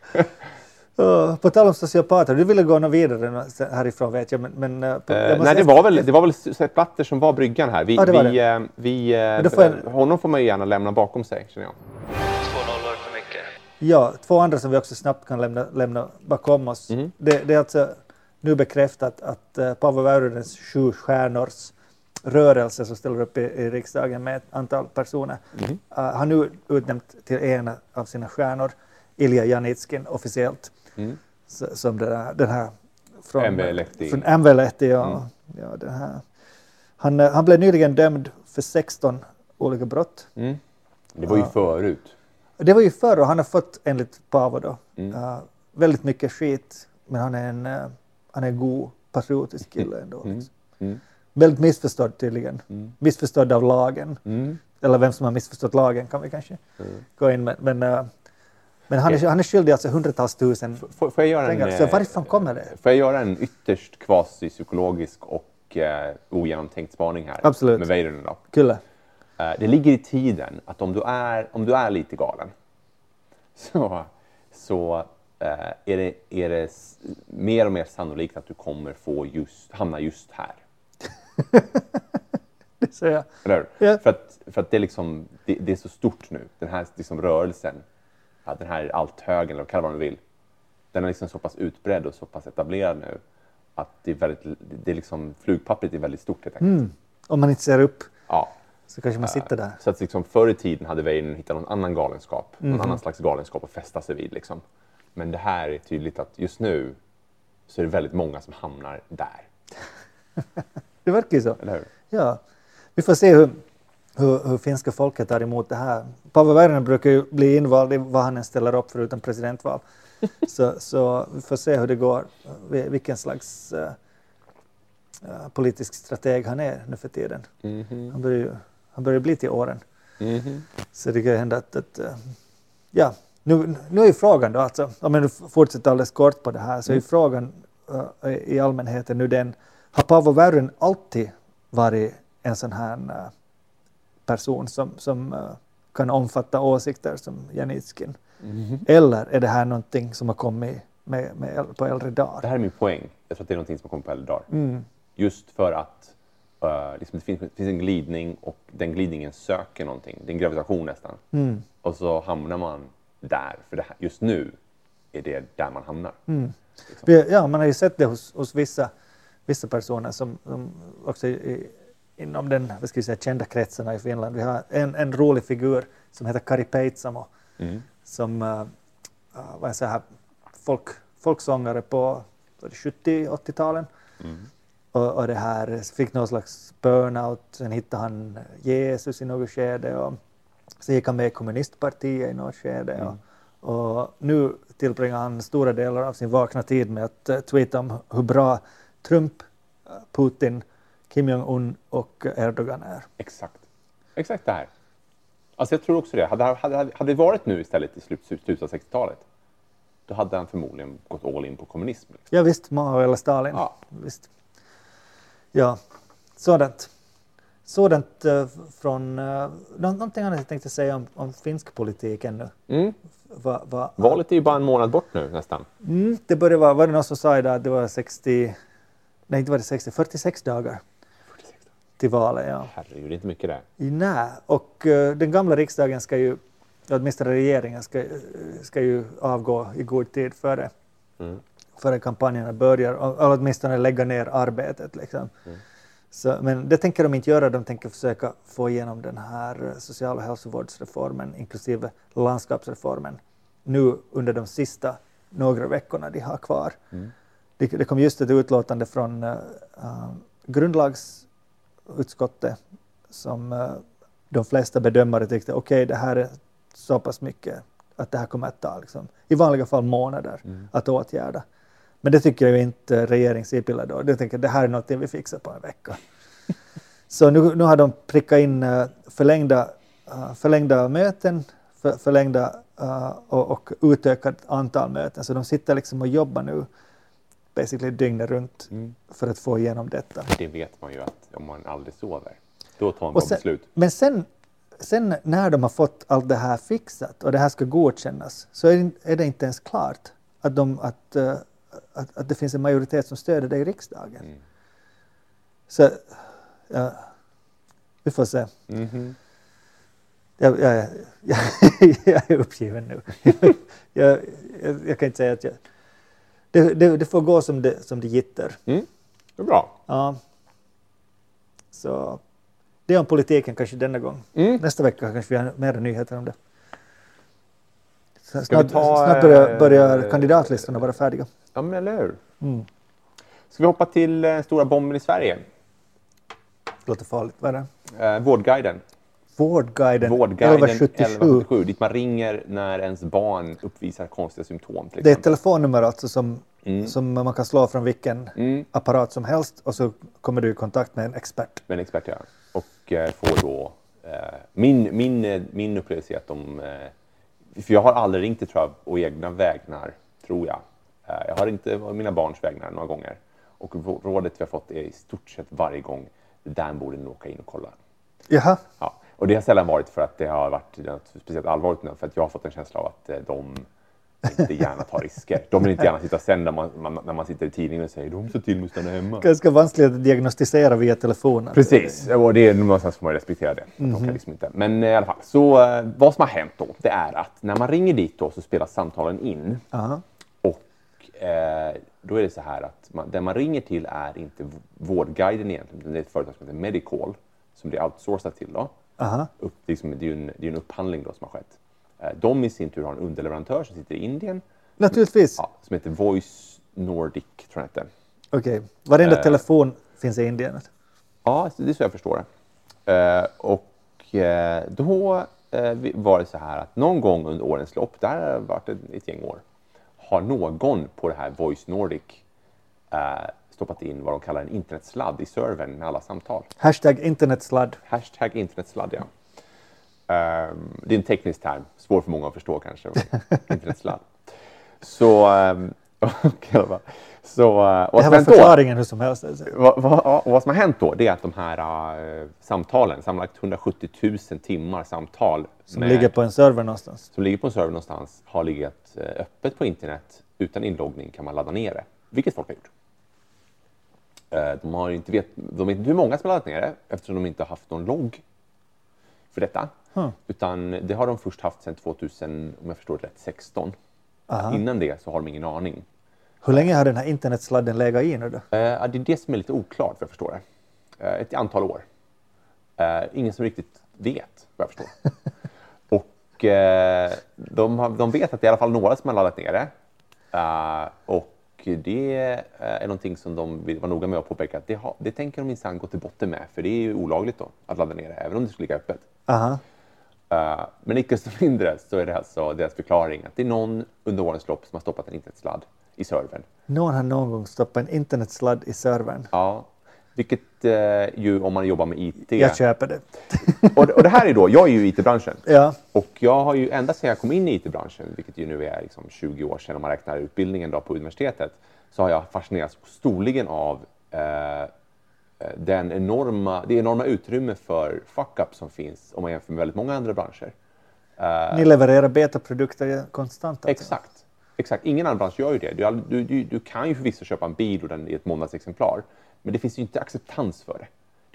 uh, på tal om sociopater, du ville gå något vidare härifrån vet jag, men... men uh, på, jag uh, nej, det var väl, det var väl plattor som var bryggan här. Vi, ja, det var vi, det. Uh, vi, uh, får jag... Honom får man ju gärna lämna bakom sig, känner jag. Två nollor för mycket. Ja, två andra som vi också snabbt kan lämna, lämna bakom oss. Mm. Det, det är alltså nu bekräftat att uh, Paavo Väyrynens sju stjärnors rörelse som ställer upp i, i riksdagen med ett antal personer Mm. uh, har nu utnämnt till en av sina stjärnor, Ilja Janitskin officiellt. Mm. Så, som den här, den här från M V-Lehti. Från M V-Lehti, ja. Mm. Ja, den här. Han, han blev nyligen dömd för sexton olika brott. Mm. Det var ju Ja. förut. Det var ju förr och han har fått enligt Paavo då Mm. uh, väldigt mycket skit, men han är en, uh, han är en god patriotisk kille ändå. Mm. Liksom. Mm. Väldigt missförstådd tydligen. Mm. Missförstådd av lagen. Mm. Eller vem som har missförstått lagen kan vi kanske Mm. gå in med. Men, uh, men han, är, han är skyldig alltså hundratals tusen Får, får jag göra en, pengar. Så varifrån kommer det? Får jag göra en ytterst kvasi-psykologisk och eh, ogenomtänkt spaning här? Absolut. Med Väyrynen då. Kulle. Eh, det ligger i tiden att om du är, om du är lite galen så, så eh, är, det, är det s- mer och mer sannolikt att du kommer få just, hamna just här. Det säger jag. Eller hur? Ja. För att, för att det, är liksom, det, det är så stort nu, den här liksom rörelsen, ja, den här althögen, eller kalla vad du vill, den är liksom så pass utbredd och så pass etablerad nu att det är väldigt, det är liksom, flugpappret är väldigt stort helt enkelt. Mm. Om man inte ser upp Ja. så kanske man sitter där. Så att liksom förr i tiden hade Väyrynen hittat någon annan galenskap, Mhm. någon annan slags galenskap att fästa sig vid. Liksom. Men det här är tydligt att just nu så är det väldigt många som hamnar där. Det verkar ju så. Eller hur? Ja. Vi får se hur, hur, hur finska folket tar emot det här. Paavo Väyrynen brukar ju bli invald i vad han än ställer upp förutom presidentval. så, så vi får se hur det går. Vilken slags uh, uh, politisk strateg han är nu för tiden. Mhm. Han börjar, ju- han börjar bli till åren. Mhm. Så det kan ju hända att, att uh, ja, nu, nu är ju frågan då alltså, om jag nu fortsätter alldeles kort på det här, så är ju frågan uh, i allmänheten nu den, har Paavo Väyrynen alltid varit en sån här uh, person som, som uh, kan omfatta åsikter som Janitskin? Mhm. Eller är det här någonting som har kommit med, med, äl- på äldre Det dagar? här är min poäng. Jag tror att det är någonting som har kommit på äldre dagar. Mm. Just för att uh, liksom det, finns, det finns en glidning och den glidningen söker någonting. Det är en gravitation nästan. Mm. Och så hamnar man där. För det här, just nu är det där man hamnar. Mm. Liksom. Vi- Ja, man har ju sett det hos, hos vissa, vissa personer som, som också i, inom den vad ska vi säga, kända kretsarna i Finland. Vi har en, en rolig figur som heter Kari Peitsamo Mm. som uh, uh, var en så här folk, folksångare på sjuttio-åttio-talen. Mm. Och, och det här fick någon slags burnout. Sen hittade han Jesus i något skede och så gick han med i kommunistpartiet i något skede. Mm. Och, och nu tillbringar han stora delar av sin vakna tid med att uh, tweeta om hur bra Trump, uh, Putin, Kim Jong-Un och Erdogan är. Exakt. Exakt det här. Alltså jag tror också det. Hade, hade, hade det varit nu istället i slut, slutet av sextiotalet, då hade han förmodligen gått all in på kommunism. Liksom. Ja visst, Mao eller Stalin. Ja. Visst. Ja, sådant. Sådant uh, från... Uh, nå- någonting annat jag tänkte säga om, om finsk politik ännu. Mm. Va, va, Valet är ju bara en månad bort nu nästan. Mm, det började vara, var det någon som sa idag att det var sextio, nej inte var det sextio, fyrtiosex dagar till valet. Ja. Herregud, det är inte mycket det. Nej, och uh, den gamla riksdagen ska ju, åtminstone regeringen ska, ska ju avgå i god tid före, mm. före kampanjerna börjar, och åtminstone lägga ner arbetet. Liksom. Mm. Så, men det tänker de inte göra, de tänker försöka få igenom den här social- och hälsovårdsreformen, inklusive landskapsreformen, nu under de sista några veckorna de har kvar. Mm. Det, det kom just ett utlåtande från uh, grundlagsutskottet som uh, de flesta bedömare tyckte, okej, okay, det här är så pass mycket att det här kommer att ta liksom, i vanliga fall månader mm. att åtgärda. Men det tycker ju inte regeringssipillar då. De tänker, det här är något vi fixar på en vecka. Så nu, nu har de prickat in uh, förlängda, uh, förlängda möten, för, förlängda uh, och, och utökat antal möten. Så de sitter liksom och jobbar nu basically dygnet runt mm. för att få igenom detta. Det vet man ju att om man aldrig sover, då tar man sen, beslut. Men sen, sen när de har fått allt det här fixat och det här ska godkännas, så är det, är det inte ens klart att, de, att, uh, att, att det finns en majoritet som stöder det i riksdagen. Mm. Så ja, vi får se. Mm-hmm. Jag, jag, jag, jag är uppgiven nu. jag, jag, jag kan inte säga att jag... Det, det, det får gå som det, som det gitter. Mm. Det är bra. Ja. Så det är om politiken kanske denna gång. Mm. Nästa vecka kanske vi har mer nyheter om det. Så snart ta, snart börjar, börjar kandidatlistorna vara färdiga. Ja, men eller hur? Mm. Ska vi hoppa till uh, stora bomben i Sverige? Det låter farligt. Vad är det? Uh, Vårdguiden. Vårdguiden, Vårdguiden elva sjuttiosju. Dit man ringer när ens barn uppvisar konstiga symptom. Det är ett telefonnummer alltså som, mm. som man kan slå från vilken mm. apparat som helst, och så kommer du i kontakt med en expert. Med en expert, ja. Och uh, får då... Uh, min, min, min upplevelse är att de... Uh, för jag har aldrig ringt till Trav och egna vägnar, tror jag. Uh, jag har ringt mina barns vägnar några gånger. Och rådet vi har fått är i stort sett varje gång: där borde ni åka in och kolla. Jaha. Ja. Och det har sällan varit för att det har varit något speciellt allvarligt, för att jag har fått en känsla av att de inte gärna tar risker. De vill inte gärna sitta sen när man, man, när man sitter i tidningen och säger de så till att stanna hemma. Ganska vanskligt att diagnostisera via telefonen. Precis, och det är någonstans får man respektera det. Mm-hmm. De kan liksom inte. Men i alla fall, så vad som har hänt då, det är att när man ringer dit då så spelas samtalen in. Uh-huh. Och eh, då är det så här att man, det man ringer till är inte Vårdguiden egentligen, det är ett företag som heter Medicall som det är outsourcat till då. Uh-huh. Upp, liksom, det är ju en, det är en upphandling då som har skett. De i sin tur har en underleverantör som sitter i Indien. Naturligtvis. Ja, som heter Voice Nordic, tror jag inte. Okej. Okay. Varenda uh, telefon finns i Indien? Ja, det är så jag förstår det. Uh, och uh, då uh, var det så här att någon gång under årens lopp, där har varit ett, ett gäng år, har någon på det här Voice Nordic uh, stoppat in vad de kallar en internetsladd i servern med alla samtal. Hashtag internetsladd. Hashtag internetsladd, ja. Um, det är en teknisk term, svår för många att förstå kanske. Internetsladd. Så, um, så uh, det här var förklaringen hur som helst. Vad, vad, vad som har hänt då, det är att de här uh, samtalen, sammanlagt hundrasjuttio tusen timmar samtal som med, ligger på en server någonstans. Som ligger på en server någonstans, har legat uh, öppet på internet utan inloggning, kan man ladda ner det. Vilket folk har gjort. Uh, de har inte vet, de vet inte hur många som har laddat ner det, eftersom de inte har haft någon logg för detta. Hmm. Utan det har de först haft sedan tvåtusen, om jag förstår det rätt, sexton. Innan det så har de ingen aning. Hur länge har den här internetsladden legat i nu då? Uh, det är det som är lite oklart, för jag förstår det. Uh, ett antal år. Uh, ingen som riktigt vet, vad jag förstår. Och uh, de, har, de vet att det är i alla fall några som har laddat ner det. Uh, och det är någonting som de vill vara noga med att påpeka att det, har, det tänker de minsann gå till botten med, för det är ju olagligt då att ladda ner det, även om det skulle ligga öppet. Uh-huh. Uh, men icke så mindre så är det alltså deras förklaring att det är någon under årens lopp som har stoppat en internetsladd i servern. Någon har någon gång stoppat en internetsladd i servern? Ja, vilket uh, ju om man jobbar med I T... Jag köper det. och, och det här är då, jag är ju i I T-branschen. Ja. Och jag har ju ända sedan jag kom in i I T-branschen, vilket ju nu är liksom tjugo år sedan om man räknar utbildningen då på universitetet, så har jag fascinerats storligen av eh, den enorma, det enorma utrymme för fuck-up som finns om man jämför med väldigt många andra branscher. Ni levererar betaprodukter konstant? Alltså. Exakt. Exakt. Ingen annan bransch gör ju det. Du, du, du, du kan ju förvisso köpa en bil och den är ett månadsexemplar, men det finns ju inte acceptans för det.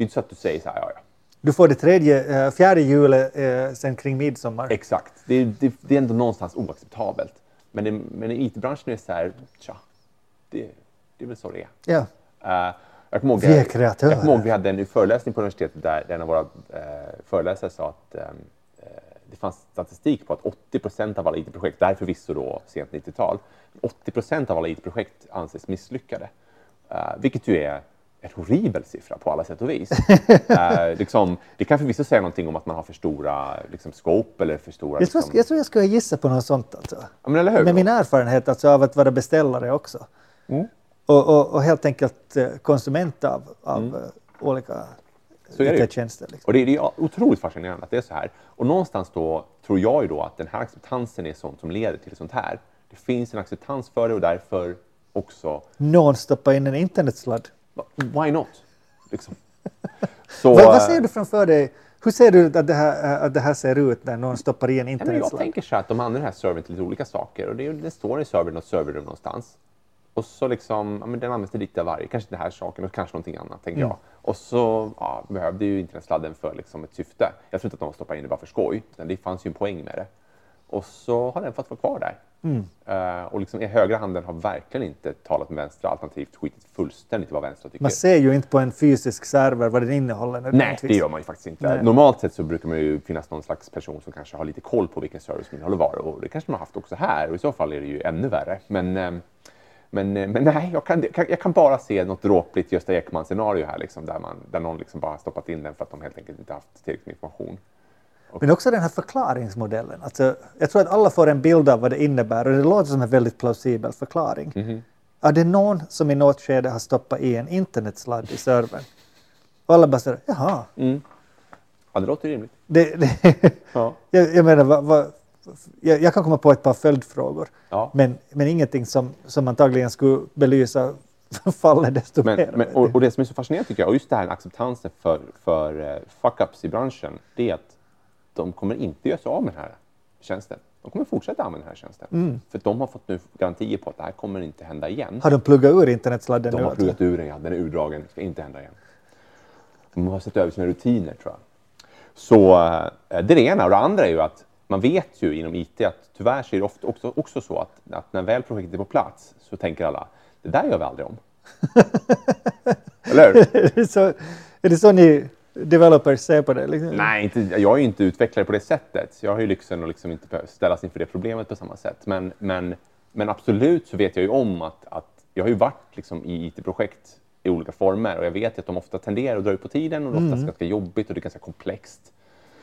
Det är inte så att du säger så här, ja, ja. Du får det tredje, uh, fjärde julet uh, sen kring midsommar. Exakt. Det är, det, det är ändå någonstans oacceptabelt. Men, det, men i I T-branschen är det så här, tja, det, det är väl så det är. Ja. Uh, jag kommer ihåg, vi är kreatörer. Jag kommer ihåg vi hade en föreläsning på universitetet där, där en av våra uh, föreläsare sa att um, uh, det fanns statistik på att åttio procent av alla I T-projekt, där förvisso då sent nittiotal, åttio procent av alla I T-projekt anses misslyckade. Uh, vilket ju är en horribel siffra på alla sätt och vis. uh, liksom, det kan förvisso säga någonting om att man har för stora liksom, scope eller för stora... Jag tror, liksom... jag, tror jag skulle gissa på något sånt. Alltså. Ja, men eller hur? Med min erfarenhet alltså, av att vara beställare också. Mm. Och, och, och helt enkelt konsument av, av mm. olika I T-tjänster. Liksom. Och det är, det är otroligt fascinerande att det är så här. Och någonstans då tror jag ju då att den här acceptansen är sånt som leder till sånt här. Det finns en acceptans för det och därför också... Någon stoppar in en internetsladd. Why not? Liksom. Så, vad, vad ser du framför dig? Hur ser du att det här, att det här ser ut när någon stoppar i en internetsladd? Jag tänker så att de använder den här servern till lite olika saker. Och det, det står i servern något serverrum någonstans. Och så liksom, ja, men den används till lite av varje. Kanske den här saken och kanske någonting annat, tänker mm. jag. Och så ja, behövde ju internetsladden för liksom ett syfte. Jag tror inte att de stoppar in det bara för skoj. Utan det fanns ju en poäng med det. Och så har den fått vara kvar där. Mm. Uh, och liksom i högra handen har verkligen inte talat med vänstra, alternativt skitit fullständigt vad vänstra tycker. Man ser ju inte på en fysisk server vad den innehåller. Nej, det gör man ju faktiskt inte. Nej. Normalt sett så brukar man ju finnas någon slags person som kanske har lite koll på vilken server som innehåller varor. Och det kanske man har haft också här. Och i så fall är det ju ännu värre. Men, um, men, men nej, jag kan, jag kan bara se något dråpligt Gösta Ekman-scenario här. Liksom, där, man, där någon liksom bara har stoppat in den för att de helt enkelt inte haft tillräckligt med information. Men också den här förklaringsmodellen. Alltså, jag tror att alla får en bild av vad det innebär och det låter som en väldigt plausibel förklaring. Mm-hmm. Är det någon som i något skede har stoppat i en internetsladd i servern? Och alla bara säger, jaha. Mm. Ja, det låter rimligt. Det, det, ja. jag, jag menar, vad, vad, jag, jag kan komma på ett par följdfrågor. Ja. Men, men ingenting som, som antagligen skulle belysa fallet desto men, mer. Men, och, och det som är så fascinerande tycker jag, och just det här acceptansen för, för uh, fuck-ups i branschen, det är att de kommer inte göra sig av med den här tjänsten. De kommer fortsätta använda den här tjänsten. Mm. För de har fått nu garantier på att det här kommer inte hända igen. Har de pluggat ur internetsladden de nu? De har pluggat ur den, ja. Den är urdragen. Det ska inte hända igen. De har sett över sina rutiner, tror jag. Så äh, det är det ena. Och det andra är ju att man vet ju inom I T att tyvärr så är det ofta också, också så att, att när väl projektet är på plats så tänker alla, det där gör vi aldrig om. Eller hur? är, det så, är det så ni... developers ser på det? Liksom? Nej, inte, jag är ju inte utvecklare på det sättet. Jag har ju lyxen att liksom inte behöva ställas inför det problemet på samma sätt. Men, men, men absolut så vet jag ju om att, att jag har ju varit liksom i I T-projekt i olika former. Och jag vet att de ofta tenderar att dra ut på tiden och det är oftast mm. ganska jobbigt och det är ganska komplext.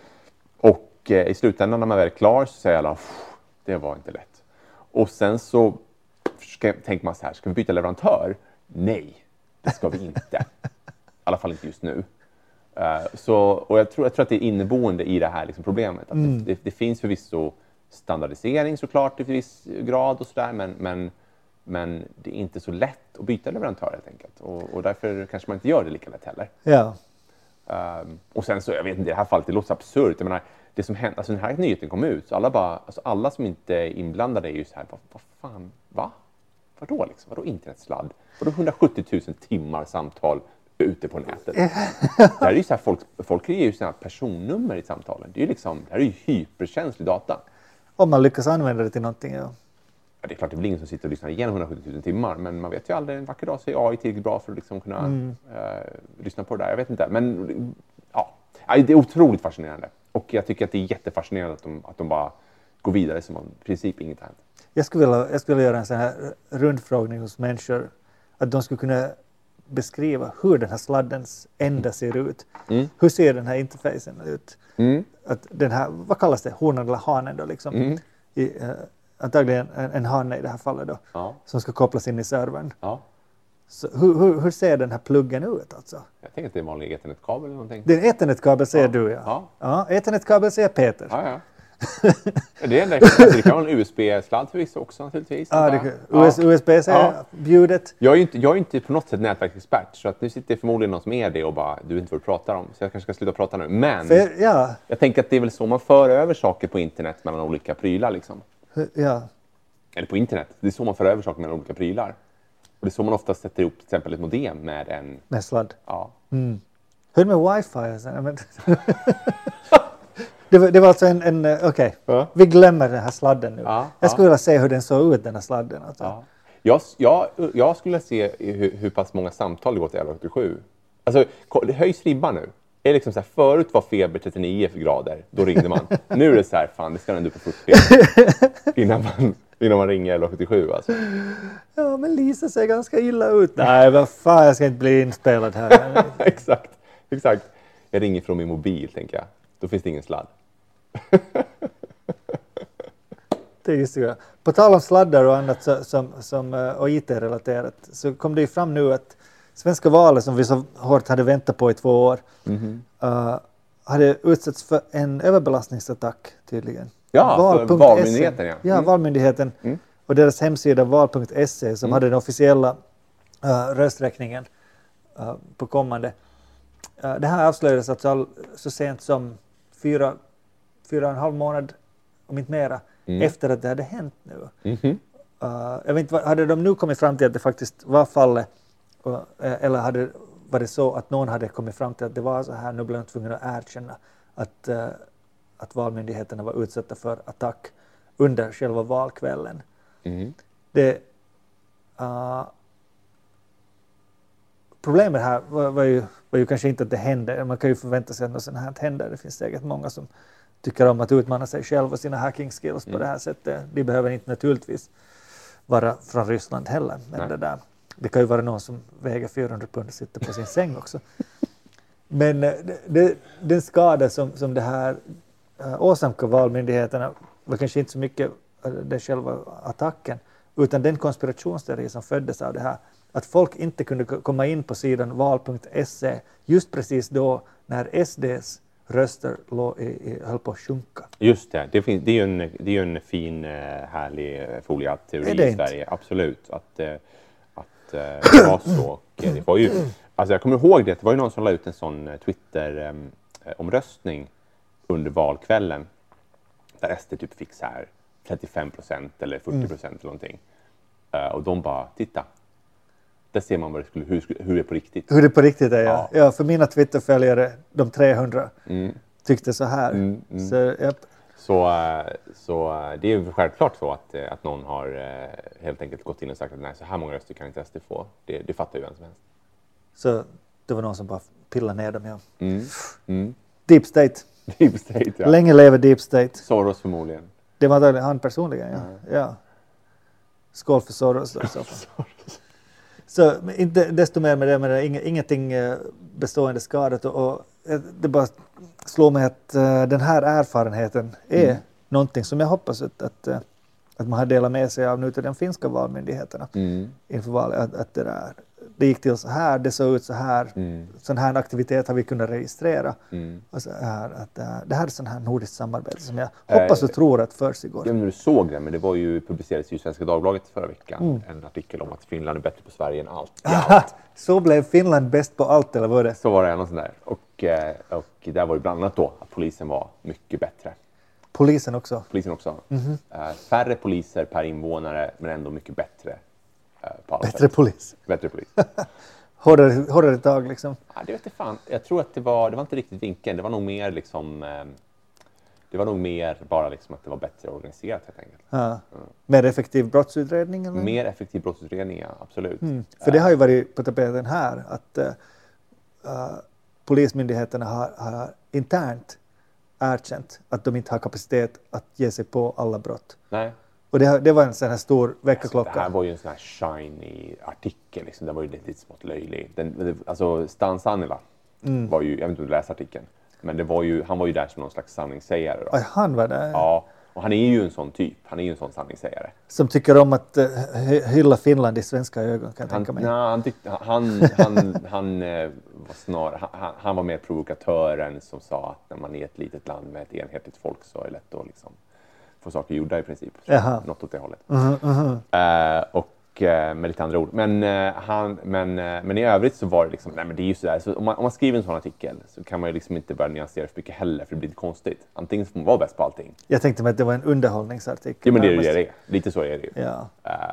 Och eh, i slutändan när man väl är klar så säger alla, det var inte lätt. Och sen så ska, tänker man så här, ska vi byta leverantör? Nej, det ska vi inte. I alla fall inte just nu. Uh, så, och jag tror, jag tror att det är inneboende i det här liksom, problemet. Att mm. det, det, det finns förvisso standardisering såklart till viss grad och sådär, men, men, men det är inte så lätt att byta leverantör helt enkelt. Och, och därför kanske man inte gör det lika lätt heller. Ja. Um, och sen så, jag vet inte, i det här fallet, det låter så absurt. Jag menar, det som hände, alltså den här nyheten kom ut, så alla, bara, alltså alla som inte är inblandade är ju så här, vad, vad fan, va? Vadå liksom? Vadå internetsladd? Vadå hundrasjuttio tusen timmar samtal ute på nätet. Det här är ju så här, folk, folk ger ju såna här personnummer i samtalen. Det är ju liksom, det här är ju hyperkänslig data. Om man lyckas använda det till någonting, ja. Ja, det är klart det är väl ingen som sitter och lyssnar igen hundrasjuttio tusen timmar, men man vet ju aldrig, en vacker dag så är A I tillräckligt bra för att liksom kunna mm. uh, lyssna på det där. Jag vet inte, men ja, det är otroligt fascinerande. Och jag tycker att det är jättefascinerande att de, att de bara går vidare som om i princip inget har hänt. Jag skulle vilja, jag skulle vilja göra en sån här rundfrågning hos människor, att de skulle kunna beskriva hur den här sladdens ända ser ut. Mm. Hur ser den här interfacen ut? Mm. Att den här, vad kallas det? Honan eller hanen då liksom? Mm. I, uh, antagligen en, en hane i det här fallet då. Ja. Som ska kopplas in i servern. Ja. Så hur, hur, hur ser den här pluggen ut alltså? Jag tänker att det är en vanlig ethernetkabel eller någonting. Det är en ethernetkabel säger ja. du ja. Ja. Ja, ethernetkabel säger Peter. Ja, ja. Det, är en, alltså, det kan vara en U S B-sladd förvisso också naturligtvis. Ja, det, ja. U S B säger ja. bjudet. Jag är ju inte, jag är inte på något sätt nätverksexpert, så att nu sitter det förmodligen någon som är det och bara, du vet inte vad du pratar om, så jag kanske ska sluta prata nu. Men För, ja. jag tänker att det är väl så man för över saker på internet mellan olika prylar liksom. Ja. Eller på internet, det är så man för över saker mellan olika prylar. Och det är så man ofta sätter ihop till exempel ett modem med en... Med sladd. Ja. Mm. Hur med wifi? Alltså? Men det, var, det var alltså en, en okej, okay. ja. Vi glömmer den här sladden nu. Ja, jag skulle ja. vilja se hur den såg ut, den här sladden. Alltså. Ja. Jag, jag, jag skulle se hur, hur pass många samtal det går till elva sjuttiosju. Alltså, det höjs ribban nu. Det är liksom så här, förut var feber trettionio grader, då ringde man. Nu är det så här, fan, det ska ändå på fyrtio innan man, innan man ringer elva sjuttiosju. Alltså. Ja, men Lisa ser ganska illa ut. Nej, vad fan, jag ska inte bli inspelad här. exakt, exakt. Jag ringer från min mobil, tänker jag. Då finns det ingen sladd. Det är just det. På tal om sladdar och annat som, som, som, och I T-relaterat så kom det ju fram nu att svenska valet som vi så hårt hade väntat på i två år mm-hmm. uh, hade utsatts för en överbelastningsattack tydligen. Ja, val. För valmyndigheten. Ja, ja mm. valmyndigheten mm. och deras hemsida val punkt se som mm. hade den officiella uh, rösträkningen uh, på kommande. Uh, det här avslöjades alltså så sent som fyra, fyra och en halv månad, om inte mera, mm. efter att det hade hänt nu. Mm-hmm. Uh, jag vet inte, hade de nu kommit fram till att det faktiskt var fallet? Uh, eller hade, var det så att någon hade kommit fram till att det var så här, nu blev de tvungna att erkänna att, uh, att valmyndigheterna var utsatta för attack under själva valkvällen. Mm. Det, uh, problemet här var, var, ju, var ju kanske inte att det hände. Man kan ju förvänta sig att något sånt här händer. Det finns säkert många som tycker om att utmana sig själv och sina hacking skills mm. på det här sättet. De behöver inte naturligtvis vara från Ryssland heller. Men det, där, det kan ju vara någon som väger fyrahundra pund och sitter på sin säng också. Men det, det, den skada som, som det här äh, åsamkar valmyndigheterna var kanske inte så mycket äh, den själva attacken utan den konspirationsteori som föddes av det här. Att folk inte kunde komma in på sidan val punkt se just precis då när S D:s röster låg i, i, höll på att sjunka. Just det, det, finns, det är ju en, det är ju en fin, härlig folieteori i Sverige. Inte? Absolut, att, att det var så. Och det var ju, alltså jag kommer ihåg det, det var ju någon som la ut en sån Twitter-omröstning under valkvällen. Där S D typ fick så här trettiofem procent eller fyrtio procent mm. eller någonting. Och de bara, titta. Där ser man vad det skulle, hur, hur det är på riktigt. Hur det på riktigt är, ja. Ja, för mina Twitter-följare, de trehundra, mm. tyckte så här. Mm, mm. Så, yep. så, så det är ju självklart så att, att någon har helt enkelt gått in och sagt att nej, så här många röster kan inte S D få. Det, det fattar ju vem som helst. Så det var någon som bara pillade ner dem, ja. Mm. Mm. Deep State. Deep State, ja. Länge lever Deep State. Soros förmodligen. Det var han personligen, ja. Mm. ja. Skål för Soros. Så inte desto mer med det, men det är ingenting bestående skadat och, och det bara slår mig att uh, den här erfarenheten är mm. någonting som jag hoppas att, att, att man har delat med sig av nu till de finska valmyndigheterna mm. inför valet. Att, att det, där, det gick till så här, det såg ut så här, mm. sån här aktivitet har vi kunnat registrera. Mm. Och så här, att, det här är sån här nordiskt samarbete som jag hoppas och äh, tror att försiggår. Ja, men du såg det, men det var ju publicerades i Svenska Dagbladet förra veckan. Mm. En artikel om att Finland är bättre på Sverige än allt. allt. Så blev Finland bäst på allt, eller vad det? Så var det något sånt där. Och, och där var ju bland annat då att polisen var mycket bättre. Polisen också? Polisen också. Mm-hmm. Färre poliser per invånare, men ändå mycket bättre. På bättre sätt. polis. Bättre polis. hårdare, hårdare tag liksom. Ja, det vet jag fan. Jag tror att det var, det var inte riktigt vinkeln. Det var nog mer liksom, det var nog mer bara liksom att det var bättre organiserat helt enkelt. Ja. Mm. Mer effektiv brottsutredning? Eller? Mer effektiv brottsutredning, ja, absolut. Mm. För det har ju varit på tapeten här att uh, polismyndigheterna har, har internt erkänt att de inte har kapacitet att ge sig på alla brott. Nej. Och det, det var en sån här stor väckarklocka. Alltså, det här var ju en sån här shiny artikel. Liksom. Den var ju lite smått löjlig. Den, alltså Stan Sanila mm. var ju, jag vet inte om du läste artikeln. Men det var ju, han var ju där som någon slags sanningssägare. Då. Aj, han var där? Ja, och han är ju en sån typ. Han är ju en sån sanningssägare. Som tycker om att uh, hylla Finland i svenska ögon, kan jag han, tänka mig. Na, han, tyckte, han, han, han, uh, var snar, han, han var mer provokatören som sa att när man är ett litet land med ett enhetligt folk så är det lätt att liksom få saker gjorda i princip. Något åt det hållet. Uh-huh, uh-huh. Uh, och uh, med lite andra ord. Men, uh, han, men, uh, men i övrigt så var det liksom, nej men det är ju sådär. Så om, man, om man skriver en sån artikel så kan man ju liksom inte börja nyansera för mycket heller för det blir lite konstigt. Antingen får man vara bäst på allting. Jag tänkte mig att det var en underhållningsartikel. Ja men det är det det är. Lite så är det ju. Ja. Uh,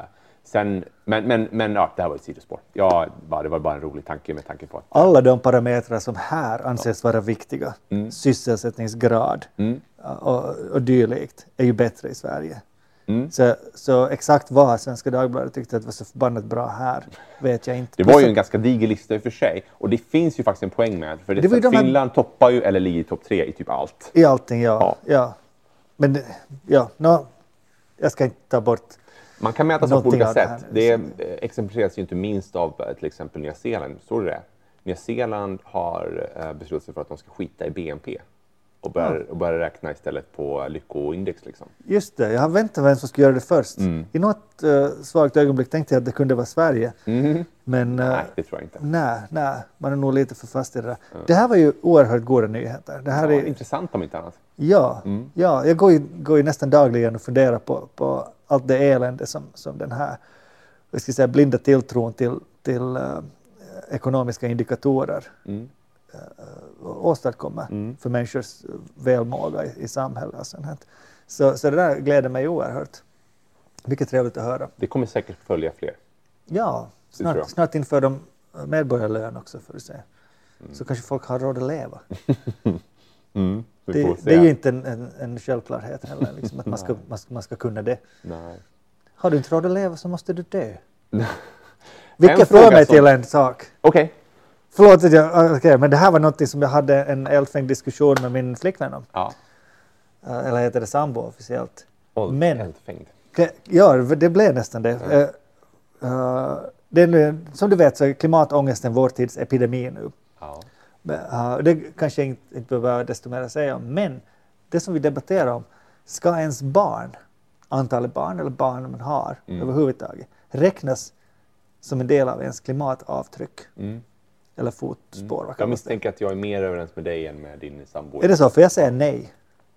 Sen, men, men, men ja, det här var ett sidospår. Ja, bara, det var bara en rolig tanke med tanke på att... Alla de parametrar som här anses vara viktiga, Mm. sysselsättningsgrad Mm. och, och dylikt, är ju bättre i Sverige. Mm. Så, så exakt vad Svenska Dagbladet tyckte att var så förbannat bra här vet jag inte. Det var ju en ganska diger lista i och för sig. Och det finns ju faktiskt en poäng med för det. Det var ju de här- Finland toppar ju eller ligger i topp tre i typ allt. I allting, ja. Ja. ja. Men det- ja, no, jag ska inte ta bort... Man kan mäta sig på Någonting olika av det här sätt. nu, Det så- eh, exemplifieras ju inte minst av eh, till exempel Nya Zeeland. Står det det? Nya Zeeland har eh, beslutat sig för att de ska skita i B N P och börja, och börja räkna istället på lyckoindex. Liksom. Just det, jag har väntat vem som ska göra det först. Mm. I något uh, svagt ögonblick tänkte jag att det kunde vara Sverige. Mhm. Men uh, Nej, det tror jag inte. nej, nej, man är nog lite för fast i det där. Det här var ju oerhört goda nyheter. Det här Ja, är, intressant om inte annat. ja, Mm. ja, jag går ju, går ju nästan dagligen och funderar på, på allt det elände som, som den här jag ska säga, blinda tilltron till, till uh, ekonomiska indikatorer Mm. åstadkommer Mm. för människors välmåga i, i samhället. Och sånt här. Så, så det där gläder mig oerhört. Mycket trevligt att höra. Det kommer säkert följa fler. Ja, Det tror snart, jag. snart inför de medborgarlön också för att se. Så kanske folk har råd att leva. Mm. Vi Det, får se. det är ju inte en, en, en självklarhet heller, liksom, att man ska, man, ska, man ska kunna det. Nej. Har du inte råd att leva så måste du dö. En Vilket fråga får mig som- till en sak. Okej. Förlåt, att jag, okay, men det här var något som jag hade en eldfängd diskussion med min flickvän om. Ja. Uh, eller heter det sambo officiellt. Och Men- eldfängd. Det- Ja, det blev nästan det. Uh, uh, det är nu, som du vet så är klimatångesten vår tids epidemi nu. Ja. Men, uh, det kanske jag inte, inte behöver desto mer att säga om. Men det som vi debatterar om, ska ens barn, antalet barn eller barn man har Mm. överhuvudtaget, räknas som en del av ens klimatavtryck Mm. eller fotspår? Vad Jag kan man säga? misstänker att jag är mer överens med dig än med din sambo. Är det så? För jag säger nej.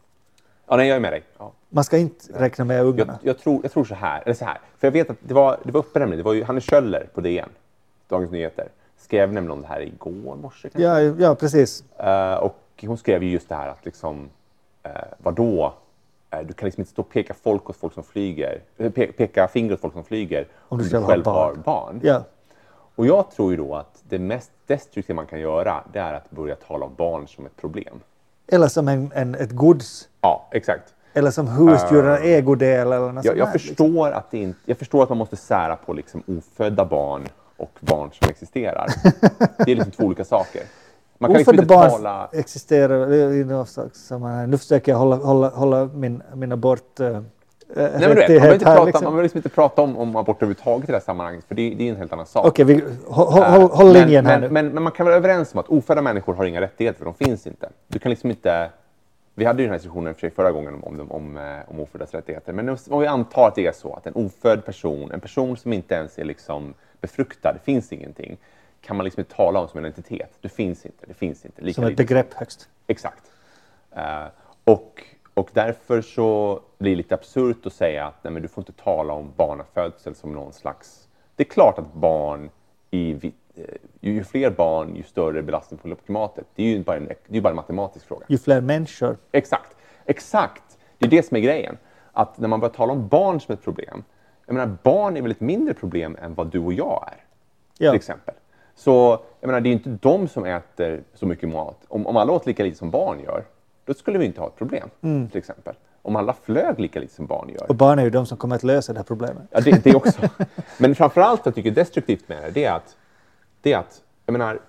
Ja, nej, jag är med dig. Ja. Man ska inte räkna med Jag, ungarna. jag, tror, jag tror så här, eller så här. För jag vet att det var, det var uppe nämligen, det var ju Hannes Kjöller på D N, Dagens Nyheter, skrev nämligen om det här igår morse kanske. Ja, ja, precis. Eh, och hon skrev ju just det här att liksom, uh, vadå? Uh, du kan liksom inte stå och peka folk åt folk som flyger, eh, pe peka finger åt folk som flyger Om du själv har barn. har barn. Ja. Och jag tror ju då att det mest destruktiva man kan göra, det är att börja tala om barn som ett problem. Eller som en, en, ett gods. Ja, exakt. Eller som husdjur, en ägodel eller något Jag, sånt jag, här, förstår att det inte, jag förstår att man måste sära på liksom ofödda barn och barn som existerar. Det är liksom två olika saker. Man kan liksom Ofödda inte barn tala... existerar i något slags sammanhang. Nu försöker jag hålla, hålla, hålla min, min abort äh, Nej, men du vet, man behöver rättighet inte här. prata, Liksom. man behöver liksom inte prata om, om abort överhuvudtaget i det här sammanhanget, för det, det är en helt annan sak. Okej, vi, håll, håll, Äh, håll, håll men, linjen här men, nu. men, men man kan vara överens om att ofödda människor har inga rättigheter, för de finns inte. Du kan liksom inte... Vi hade ju den här diskussionen för sig förra gången om, om, om, om, om oföddas rättigheter. Men om vi antar att det är så att en ofödd person, en person som inte ens är liksom befruktad, det finns ingenting, kan man liksom inte tala om som en entitet. Det finns inte, det finns inte. Lika Som ett lite. begrepp högst. Exakt. Uh, och, och därför så blir det lite absurt att säga att nej, men du får inte tala om barnafödsel som någon slags... Det är klart att barn, i, ju, ju fler barn, ju större belastning på klimatet. Det är ju bara en, det är ju bara en matematisk fråga. Ju fler människor. Exakt. Exakt. Det är det som är grejen. Att när man börjar tala om barn som ett problem, jag menar, barn är väl ett mindre problem än vad du och jag är. Ja. Till exempel. Så jag menar, det är inte de som äter så mycket mat. Om, om alla åt lika lite som barn gör, då skulle vi inte ha ett problem. Mm. Till exempel. Om alla flög lika lite som barn gör. Och barn är ju de som kommer att lösa det här problemet. Ja, det, det också. Men framförallt jag tycker destruktivt med det, det är att, det är att jag menar,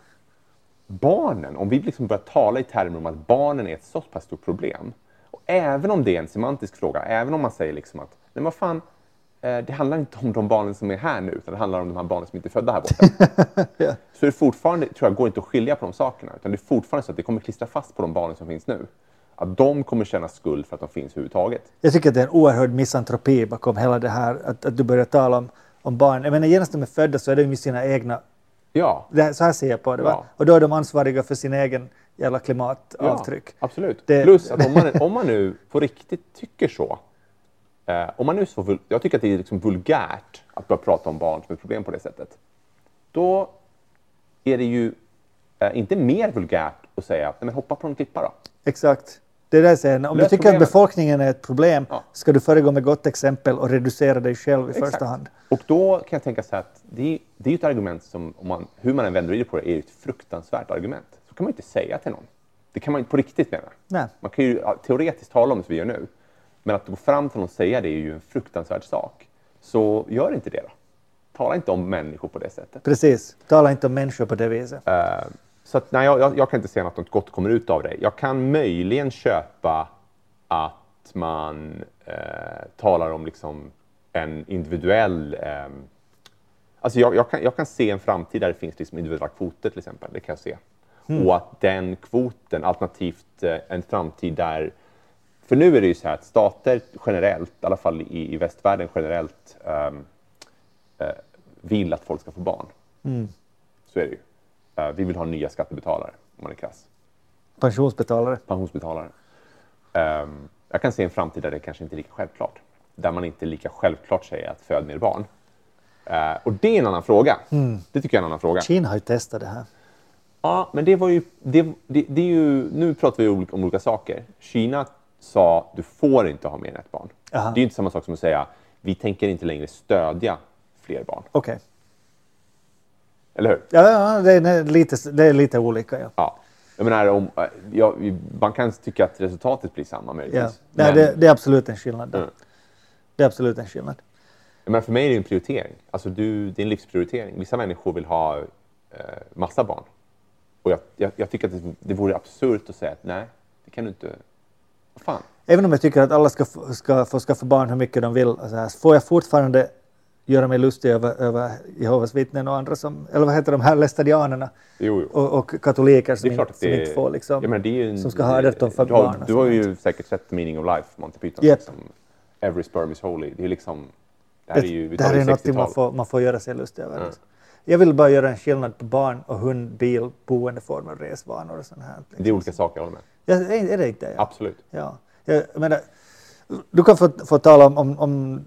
barnen, om vi liksom börjar tala i termer om att barnen är ett så pass stort problem, och även om det är en semantisk fråga, även om man säger liksom att, men vad fan, eh, det handlar inte om de barnen som är här nu, utan det handlar om de här barnen som inte är födda här borta. Ja. Så det fortfarande, tror jag, går inte att skilja på de sakerna, utan det är fortfarande så att det kommer klistra fast på de barnen som finns nu. Att de kommer känna skuld för att de finns överhuvudtaget. Jag tycker att det är en oerhörd misantropi bakom hela det här. Att, att du börjar tala om, om barn. Jag menar, genast de är födda så är de ju sina egna... Ja, Det här, så här ser jag på det. Va? Ja. Och då är de ansvariga för sin egen jävla klimatavtryck. Ja, absolut. Det- Plus att om man, om man nu på riktigt tycker så, eh, om man nu så vul- jag tycker att det är liksom vulgärt att börja prata om barn som ett problem på det sättet, då är det ju eh, inte mer vulgärt att säga att nej, men hoppa på en klippa då. Exakt. Det är det jag säger. Om Lös du tycker problemet. att befolkningen är ett problem Ja. ska du föregå med gott exempel och reducera dig själv i Exakt. första hand. Och då kan jag tänka så här att det är, det är ju ett argument som, om man, hur man än vänder och vrider på det, är ju ett fruktansvärt argument. Så kan man ju inte säga till någon. Det kan man inte på riktigt mena. Nej. Man kan ju ja, teoretiskt tala om det som vi gör nu. Men att gå fram till någon och säga det är ju en fruktansvärd sak. Så gör inte det då. Tala inte om människor på det sättet. Precis. Tala inte om människor på det viset. Uh, så att, nej, jag, jag kan inte se att något gott kommer ut av det. Jag kan möjligen köpa att man uh, talar om liksom en individuell... Um, alltså jag, jag, kan, jag kan se en framtid där det finns liksom individuella kvoter till exempel. Det kan jag se. Mm. Och att den kvoten, alternativt uh, en framtid där... För nu är det ju så här att stater generellt, i alla fall i, i västvärlden generellt, um, uh, vill att folk ska få barn. Mm. Så är det ju. Uh, vi vill ha nya skattebetalare, om man är krass. Pensionsbetalare. Pensionsbetalare. Um, jag kan se en framtid där det kanske inte är lika självklart. Där man inte lika självklart säger att föd mer barn. Uh, och det är en annan fråga. Mm. Det tycker jag är en annan fråga. Kina har ju testat det här. Ja, men det var ju... Det, det, det är ju nu pratar vi om olika, om olika saker. Kina sa du får inte ha mer än ett barn. Aha. Det är ju inte samma sak som att säga vi tänker inte längre stödja fler barn. Okej. Okay. Eller hur? Ja, ja det, är lite, det är lite olika. Ja. Ja. Jag menar, om, ja, man kan tycka att resultatet blir samma möjligtvis. Ja. Nej, men, det, det är absolut en skillnad. Mm. Det är absolut en skillnad. Men för mig är det en prioritering. Alltså du, det är en livsprioritering. Vissa människor vill ha eh, massa barn. Och jag, jag, jag tycker att det, det vore absurt att säga att nej, det kan du inte... Vad fan? Även om jag tycker att alla ska, ska få skaffa barn hur mycket de vill. Alltså, får jag fortfarande göra mig lustig över, över Jehovas vittnen och andra som, eller vad heter de här, lästadianerna jo, jo. Och, och katoliker som, inte, som inte får liksom, menar, det är ju en, som ska ha arton för du har, barn. Du har ju säkert sett Meaning of Life, Monty Python. Yep. Liksom, Every sperm is holy. Det är liksom, det här det, är ju, det här är något man får, man får göra sig lustig över. Mm. Jag vill bara göra en skillnad på barn och hund, bil, boendeformer, resvanor och sånt här. Liksom. Det är olika saker, jag håller med. Ja, är, är det inte? Ja. Absolut. Ja. Jag menar, du kan få, få tala om, om, om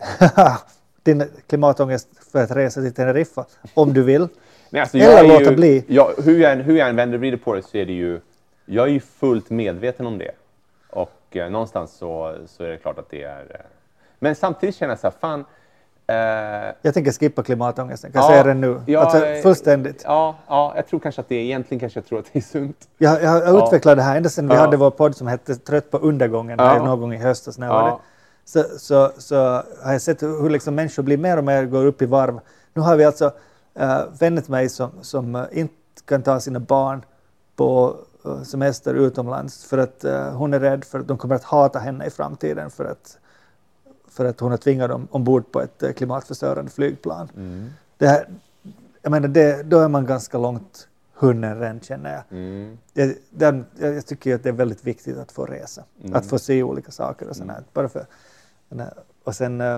din klimatångest för att resa till Teneriffa, om du vill. Nej, alltså, eller jag låta ju, bli. Jag, hur, jag än, hur jag än vänder och vrider på det så är det ju, jag är ju fullt medveten om det. Och eh, någonstans så, så är det klart att det är... Eh, men samtidigt känner jag så här, fan... Eh, jag tänker skippa klimatångesten, kan jag ja, säga det nu? Ja, alltså, fullständigt. Ja, ja, jag tror kanske att det är, egentligen kanske jag tror att det är sunt. Jag, jag har ja. utvecklat det här ända sedan ja. vi hade vår podd som hette Trött på undergången, ja. någon gång i höstas. När ja. det. Så, så, så har jag sett hur liksom människor blir mer och mer går upp i varv. Nu har vi alltså äh, vänner till mig som, som äh, inte kan ta sina barn på äh, semester utomlands för att äh, hon är rädd för att de kommer att hata henne i framtiden för att, för att hon har tvingat dem ombord på ett äh, klimatförstörande flygplan. Mm. Det här, jag menar, det, då är man ganska långt hunden redan, känner jag. Mm. Jag, den, jag tycker att det är väldigt viktigt att få resa. Mm. Att få se olika saker och sånt här. Mm. Bara för, och sen, uh,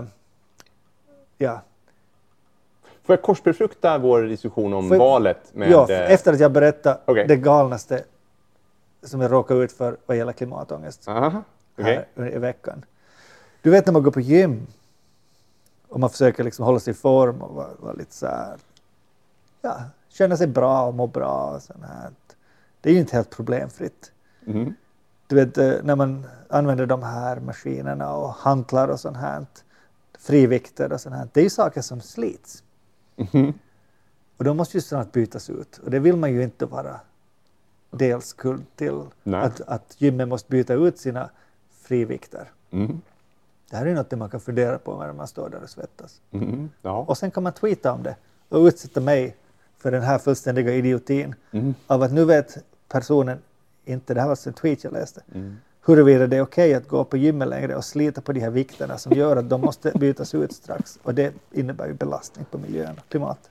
ja. Får jag korsbefrukta vår diskussion om jag, valet? Med, ja, efter att jag berättar okay. det galnaste som jag råkar ut för vad gäller klimatångest Aha. Okay. här i veckan. Du vet när man går på gym och man försöker liksom hålla sig i form och vara, vara lite så här, ja, känna sig bra och må bra och sånt här. Det är ju inte helt problemfritt. Mm. Du vet, när man använder de här maskinerna och hantlar och sånt här, frivikter och sånt här, det är ju saker som slits. Mm. Och de måste ju snart bytas ut. Och det vill man ju inte vara dels skuld till att, att gymmen måste byta ut sina frivikter. Mm. Det här är något man kan fundera på när man står där och svettas. Mm. Ja. Och sen kan man tweeta om det och utsätta mig för den här fullständiga idiotin mm. av att nu vet personen inte, det här var en tweet jag läste, mm. huruvida det är okej att gå på gymmet längre och slita på de här vikterna som gör att de måste bytas ut strax. Och det innebär ju belastning på miljön och klimatet.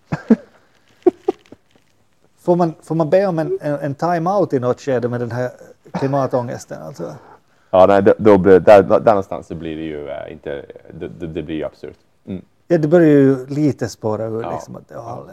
Får man, får man be om en, en, en time-out i något skede med den här klimatångesten? Alltså? Ja, nej, då, då, där, där någonstans så blir det ju äh, inte, det, det blir ju absurt. Mm. Ja, det börjar ju lite spåra ur. Ja. Liksom, att, ja,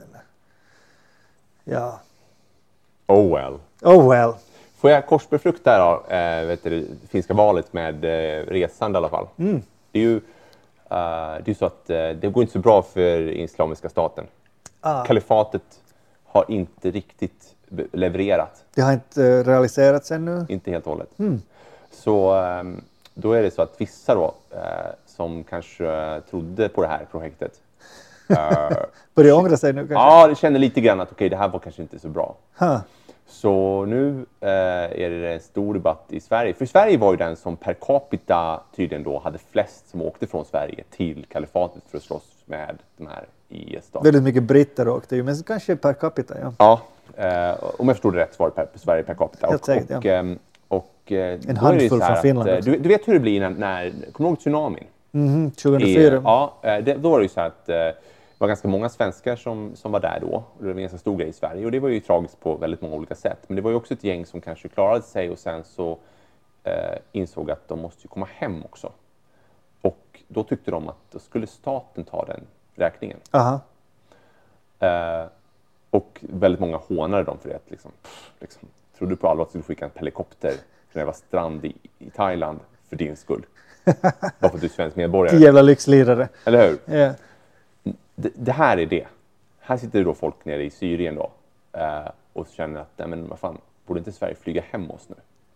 ja. Oh well. Oh well. Får jag korsbefrukta då, äh, vet du, det finska valet med äh, resande i alla fall. Mm. Det är ju uh, det är så att uh, det går inte så bra för Islamiska staten. Ah. Kalifatet har inte riktigt levererat. Det har inte uh, realiserats ännu? Inte helt och hållet. Mm. Så um, då är det så att vissa då, uh, som kanske uh, trodde på det här projektet. Uh, Börjar ångra sig nu kanske? Ja, det känner lite grann att okej, okay, det här var kanske inte så bra. Huh. Så nu uh, är det en stor debatt i Sverige. För Sverige var ju den som per capita tydligen då hade flest som åkte från Sverige till kalifatet för att slåss med de här I S-staterna. Väldigt mycket britter åkte ju, men kanske per capita, ja. Ja, uh, om jag förstod det rätt så var det per, per Sverige per capita. Helt och, säkert, och, ja. um, och, uh, en handfull från Finland. Att, uh, du, du vet hur det blir när, när kommer du ihåg tsunamin? Mm-hmm, tjugohundrafyra. I, ja, det, då var det ju så att uh, det var ganska många svenskar som, som var där då. Och det var en ganska stor grej i Sverige. Och det var ju tragiskt på väldigt många olika sätt. Men det var ju också ett gäng som kanske klarade sig och sen så uh, insåg att de måste ju komma hem också. Och då tyckte de att då skulle staten ta den räkningen. Aha. Uh, och väldigt många hånade dem för det. Liksom, pff, liksom, tror du på allvar att du skulle skicka en helikopter från en strand i, i Thailand för din skull? Bara för att du är svensk medborgare. Vilken jävla lyxlirare. Eller hur? Yeah. Det, det här är det. Här sitter det då folk nere i Syrien då. Uh, och känner att, nej men vad fan, borde inte Sverige flyga hem oss nu?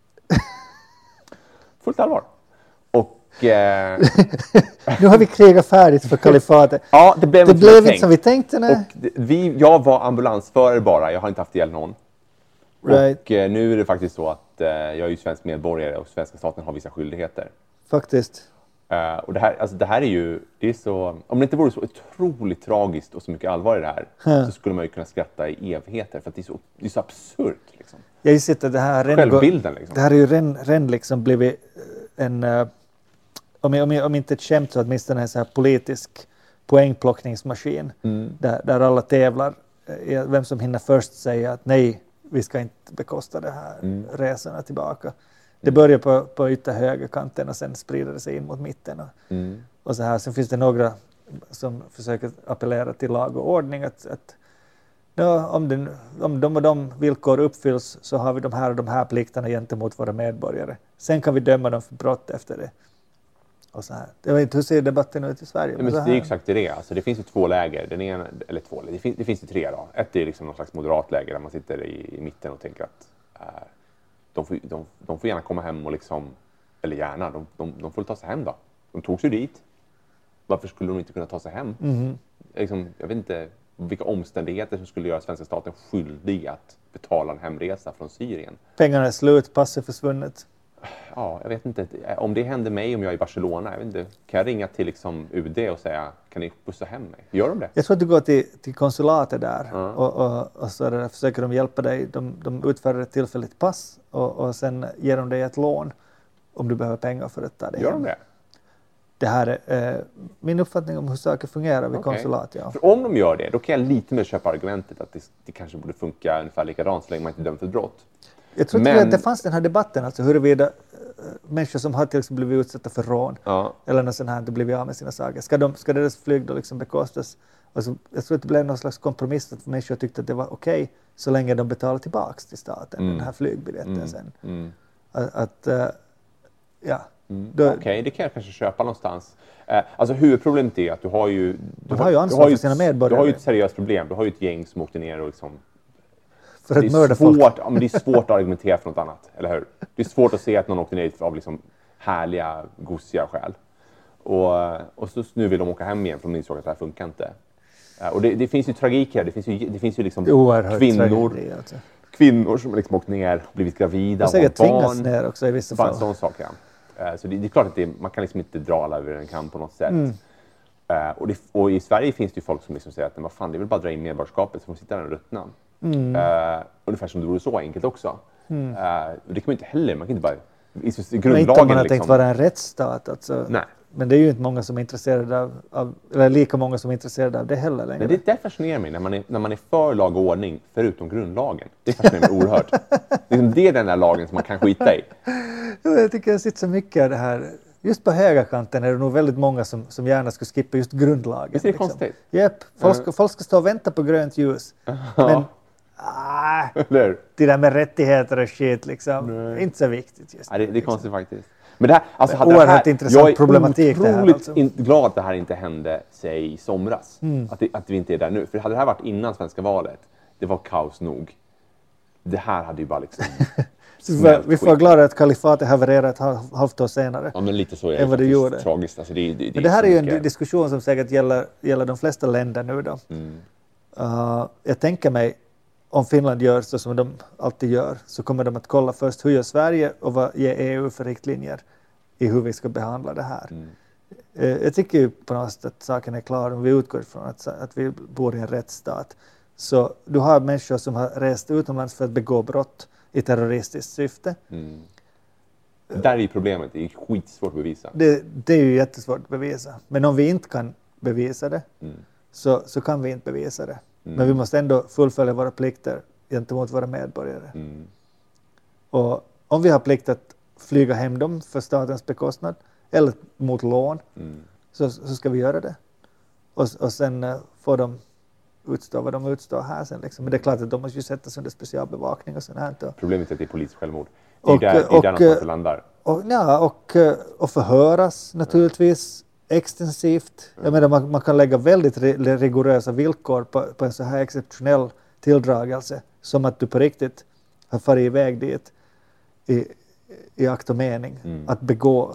Fullt allvar. Och... Eh, nu har vi krigat färdigt för kalifatet. Ja, det blev, det inte, blev inte som vi tänkte. Nej. Och det, vi, jag var ambulansförare bara, jag har inte haft ihjäl någon. Right. Och eh, nu är det faktiskt så att eh, jag är ju svensk medborgare och svenska staten har vissa skyldigheter. Faktiskt. Uh, och det här, alltså det här är ju, det är så, om det inte vore så otroligt tragiskt och så mycket allvar i det här huh. så skulle man ju kunna skratta i evigheter för att det är så, det är så absurt. Liksom. Jag gissar att det här redan Självbilden liksom. Det här är ju redan, redan liksom blivit en, uh, om, om, om inte ett skämt så åtminstone en så här politisk poängplockningsmaskin mm. där, där alla tävlar. Uh, vem som hinner först säga att nej, vi ska inte bekosta det här mm. resorna tillbaka. Det börjar på, på ytterhögerkanten och sen sprider det sig in mot mitten. Och, Mm. och så här. Sen finns det några som försöker appellera till lag och ordning. Att, att ja, om, den, om de och de villkor uppfylls så har vi de här och de här plikterna gentemot våra medborgare. Sen kan vi döma dem för brott efter det. Och så här. Jag vet inte, hur ser debatten ut i Sverige? Men det är exakt det. Alltså, det finns ju två läger. Den ena, eller två, det finns, det finns ju tre då. Ett är liksom någon slags moderat läger där man sitter i, i mitten och tänker att äh, de, får, de, de får gärna komma hem och liksom, eller gärna, de, de, de får ta sig hem då. De tog sig dit. Varför skulle de inte kunna ta sig hem? Mm. Liksom, jag vet inte vilka omständigheter som skulle göra svenska staten skyldig att betala en hemresa från Syrien. Pengarna är slut, passet försvunnet. Ja, jag vet inte. Om det händer mig om jag är i Barcelona, jag vet inte, kan jag ringa till liksom U D och säga, kan ni bussa hem mig? Gör de det? Jag tror att du går till, till konsulatet där mm. och, och, och så där försöker de hjälpa dig. De, de utfärdar ett tillfälligt pass och, och sen ger de dig ett lån om du behöver pengar för att ta dig Gör hem. de det? Det här är eh, min uppfattning om hur saker fungerar vid okay. konsulat. Ja. För om de gör det, då kan jag lite mer köpa argumentet att det, det kanske borde funka ungefär likadant så länge man inte dömt för ett brott. Jag tror Men... att det fanns den här debatten, alltså huruvida äh, människor som har till exempel blivit utsatta för rån ja. eller något sånt här, inte blivit av med sina saker, ska, de, ska deras flyg då liksom bekostas? Alltså, jag tror att det blev någon slags kompromiss att människor tyckte att det var okej okay, så länge de betalar tillbaka till staten mm. den här flygbiljetten mm. sen. Mm. Att, att äh, ja. Mm. Då... Okej, okay, det kan jag kanske köpa någonstans. Eh, alltså huvudproblemet är att du har ju... Du har ju ansvar för sina medborgare. Du har ju ett seriöst problem. Du har ju ett gäng som åkte ner och liksom... För att det, är mörda svårt, folk. ja, men det är svårt att argumentera för något annat, eller hur? Det är svårt att se att någon åkte ner av liksom härliga, gosiga skäl. Och, och så nu vill de åka hem igen för de insåg att det här funkar inte. Eh, och det, det finns ju tragik här. Det finns ju, det finns ju liksom Oerhört kvinnor... tragedi, alltså. Kvinnor som liksom åkt ner och blivit gravida och säkert barn. tvingats ner också i vissa fall. Sån sak, ja. uh, så det, det är klart att det, man kan liksom inte dra alla över en kam på något sätt. Mm. Uh, och, det, och i Sverige finns det ju folk som liksom säger att vad fan, det vill bara dra in medborgarskapet så får de sitta där och ruttna. Mm. Uh, ungefär som det vore så enkelt också. Mm. Uh, det kan man inte heller, man kan inte bara... I, i grundlagen, men inte om man har liksom, tänkt vara en rättsstat. Alltså. Nej. Men det är ju inte många som är intresserade av, av, eller lika många som är intresserade av det heller längre. Men det, det fascinerar mig när man, är, när man är för lag och ordning, förutom grundlagen. Det fascinerar mig oerhört. Det är, det är den där lagen som man kan skita i. Jag tycker jag sitter så mycket av det här. Just på högerkanten är det nog väldigt många som, som gärna skulle skippa just grundlagen. Visst är det liksom. konstigt? Japp, folk ska, folk ska stå och vänta på grönt ljus. Men ah, det där med rättigheter och shit liksom, Nej. inte så viktigt just ja, det, det är liksom. konstigt faktiskt. Men det här, alltså, det oerhört här, intressant jag är problematik det här. otroligt Alltså. in, glad att det här inte hände sig i somras. Mm. Att, det, att vi inte är där nu. För hade det här varit innan svenska valet, det var kaos nog. det här hade ju bara liksom... Så vi, vi får vara glada att kalifatet havererar ett halv, halvt år senare. Ja, men lite så är än vad det det gjorde. tragiskt. Alltså, det, det, det, men det här är ju en mycket... diskussion som säkert gäller, gäller de flesta länder nu då. Mm. Uh, jag tänker mig, om Finland gör så som de alltid gör, så kommer de att kolla först hur gör Sverige och vad ger E U för riktlinjer i hur vi ska behandla det här. Mm. Uh, jag tycker ju på något sätt att saken är klar om vi utgår ifrån att, att vi bor i en rättsstat. Så du har människor som har rest utomlands för att begå brott i terroristiskt syfte. Mm. Där är ju problemet, det är skitsvårt att bevisa. Det, det är ju jättesvårt att bevisa. Men om vi inte kan bevisa det mm. så, så kan vi inte bevisa det. Mm. Men vi måste ändå fullfölja våra plikter gentemot våra medborgare. Mm. Och om vi har plikt att flyga hem dem för statens bekostnad eller mot lån Mm. så, så ska vi göra det. Och, och sen uh, får de utstå vad de utstår här sen. Liksom. Men det är klart att de måste ju sättas under specialbevakning och sånt här. Och, Problemet är att det är polissjälvmord. Det är och, där, det är och, där någonstans det landar. Och, ja, och, och förhöras naturligtvis extensivt. Jag menar, man, man kan lägga väldigt rigorösa villkor på, på en så här exceptionell tilldragelse som att du på riktigt har farit iväg dit i, i akt och mening Mm. att begå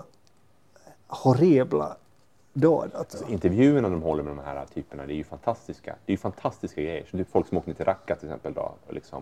horribla dåd. Alltså. Alltså, intervjuerna de håller med de här typerna, det är ju fantastiska. Det är ju fantastiska grejer. Så det är folk som åker ner till Raqqa till exempel då. Och, liksom,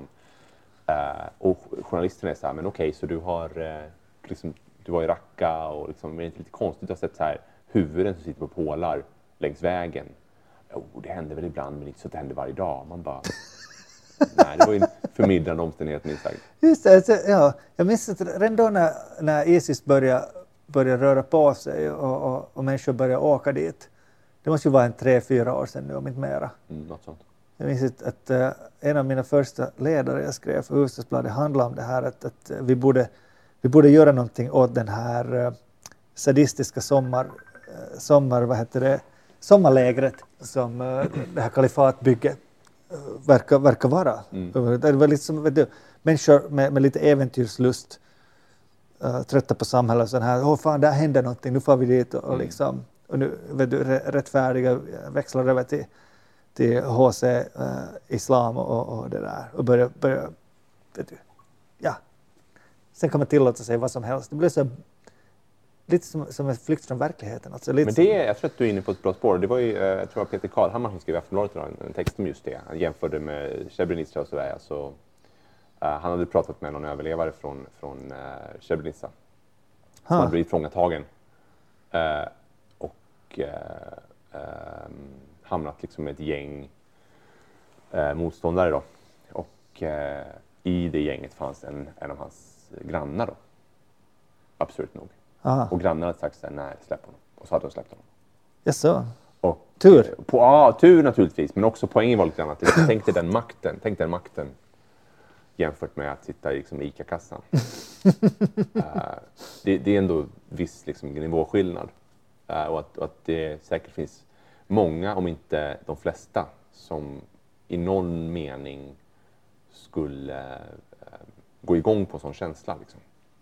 eh, och journalisterna är så här, men okej, okay, så du har, eh, liksom, du var i Raqqa och liksom, men det är inte lite konstigt att ha sett så här huvuden som sitter på pålar längs vägen. Jo, det händer väl ibland, men inte så att det händer varje dag. Man bara... Nej, det var ju en förmildrande omständighet minst sagt. Just det, ja. Jag minns att redan då när, när Isis började, började röra på sig och, och, och människor började åka dit. Det måste ju vara en tre, fyra år sedan nu, om inte mera. Mm, något sånt. Jag minns att, att uh, en av mina första ledare jag skrev för Hufvudstadsbladet handlade om det här att, att vi, borde, vi borde göra någonting åt den här uh, sadistiska sommar, uh, sommar, vad heter det, sommarlägret som uh, det här kalifatbygget uh, verkar, verkar vara. Mm. Det var liksom, vet du, människor med, med lite äventyrslust uh, trötta på samhället och sån här, åh fan, där händer någonting, nu får vi dit och, och liksom, och nu vet du, rättfärdiga växlar över till till H C, uh, islam och, och det där. Och börja, börja vet du, ja. Sen kan man tillåta sig vad som helst. Det blir så lite som, som en flykt från verkligheten. Alltså, lite men det är, jag tror att du är inne på ett bra spår. Det var ju, jag tror det var Peter Karlhammar som skrev i Aftonbladet en, en text om just det. Han jämförde med Srebrenica och sådär. Alltså, uh, han hade pratat med någon överlevare från, från uh, Srebrenica. Som hade blivit fångatagen. Uh, och... Uh, um, hamnat liksom med ett gäng eh, motståndare då. Och eh, i det gänget fanns en, en av hans grannar då. Absurt nog. Aha. Och grannen hade sagt så här, nej, släpp honom. Och så hade de släppt honom. Jaså? Och, tur? Eh, på, ja, tur naturligtvis. Men också poängen var lite grann att tänk dig den makten. Tänk dig den makten jämfört med att sitta i liksom, ICA-kassan. uh, det, det är ändå viss liksom, nivåskillnad. Uh, och, att, och att det säkert finns många, om inte de flesta, som i någon mening skulle eh, gå igång på en sån känsla. Liksom.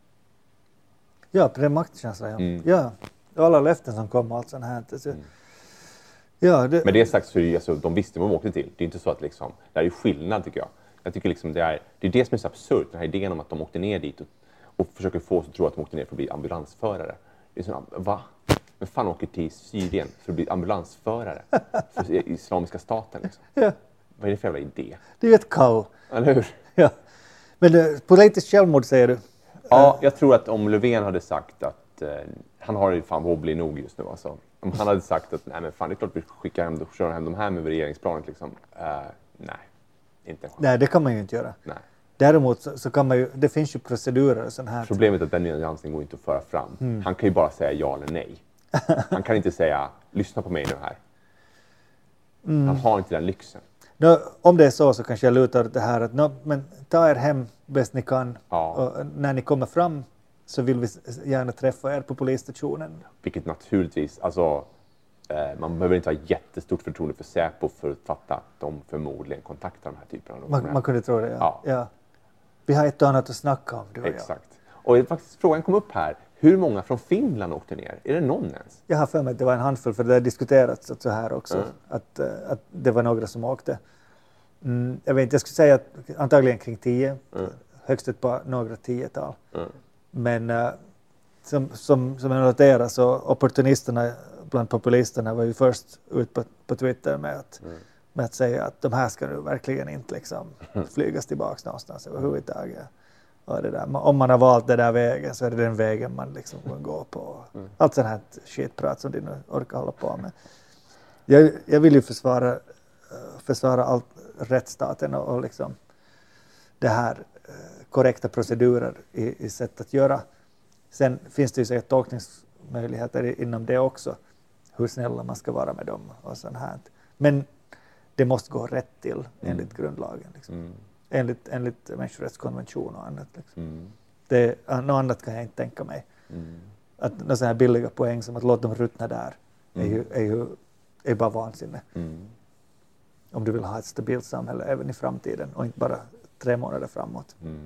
Ja, på den maktkänslan. Ja. Mm. Ja, alla löften som kom och allt sånt här. Så, mm. ja, det... Men det sagt så är det, alltså, de visste vad de åkte till. Det är inte så att liksom, det är ju skillnad tycker jag. Jag tycker liksom det är det, är det som är så absurt, den här idén om att de åkte ner dit och, och försöker få oss att tro att de åkte ner för att bli ambulansförare. Det är så, va? Men fan åker till Syrien för att bli ambulansförare för Islamiska staten. Liksom. Ja. Vad är det för jävla idé? Det är ju ett kall. Eller hur? Ja. Men uh, politiskt självmord säger du? Ja, jag tror att om Löfven hade sagt att uh, han har ju fan wobbly nog just nu. Alltså. Om han hade sagt att nej men fan det är klart vi skickar hem, kör hem de här med regeringsplanet. Liksom. Uh, nej, inte en chans. Nej, det kan man ju inte göra. Nej. Däremot så, så kan man ju, det finns ju procedurer och sån här. Problemet är att den nyansningen går inte att föra fram. Mm. Han kan ju bara säga ja eller nej. Han kan inte säga, lyssna på mig nu här. Mm. Han har inte den lyxen. No, om det är så så kanske jag lutar det här att no, men ta er hem bäst ni kan. Ja. Och när ni kommer fram så vill vi gärna träffa er på polisstationen. Vilket naturligtvis, alltså eh, man behöver inte ha jättestort förtroende för Säpo för att fatta att de förmodligen kontaktar de här typerna. Man, man kunde tro det, ja. Ja. ja. Vi har ett och annat att snacka om, du och Exakt. Jag. Och faktiskt frågan kom upp här. Hur många från Finland åkte ner? Är det någon ens? Jag har för mig att det var en handfull, för det har diskuterats så här också. Mm. Att, att det var några som åkte. Mm, jag vet inte, jag skulle säga att antagligen kring tio. Mm. Högst ett par några tiotal. Mm. Men uh, som, som, som jag noterar så opportunisterna bland populisterna var ju först ut på, på Twitter med att, Mm. med att säga att de här ska nu verkligen inte liksom flygas tillbaka någonstans överhuvudtaget. Och det där, om man har valt den där vägen så är det den vägen man liksom går på. Mm. Allt sånt här skitprat som de nu orkar hålla på med. Jag, jag vill ju försvara, försvara allt rättsstaten och, och liksom det här eh, korrekta procedurer i, i sätt att göra. Sen finns det ju säkert tolkningsmöjligheter inom det också. Hur snälla man ska vara med dem och sånt här. Men det måste gå rätt till enligt mm. grundlagen. Liksom. Mm. Enligt, enligt människorättskonvention och annat. Liksom. Mm. Det, något annat kan jag inte tänka mig. Mm. Att några sådana här billiga poäng som att låta dem ruttna där mm. är, ju, är ju är bara vansinne. Mm. Om du vill ha ett stabilt samhälle även i framtiden och inte bara tre månader framåt. Mm.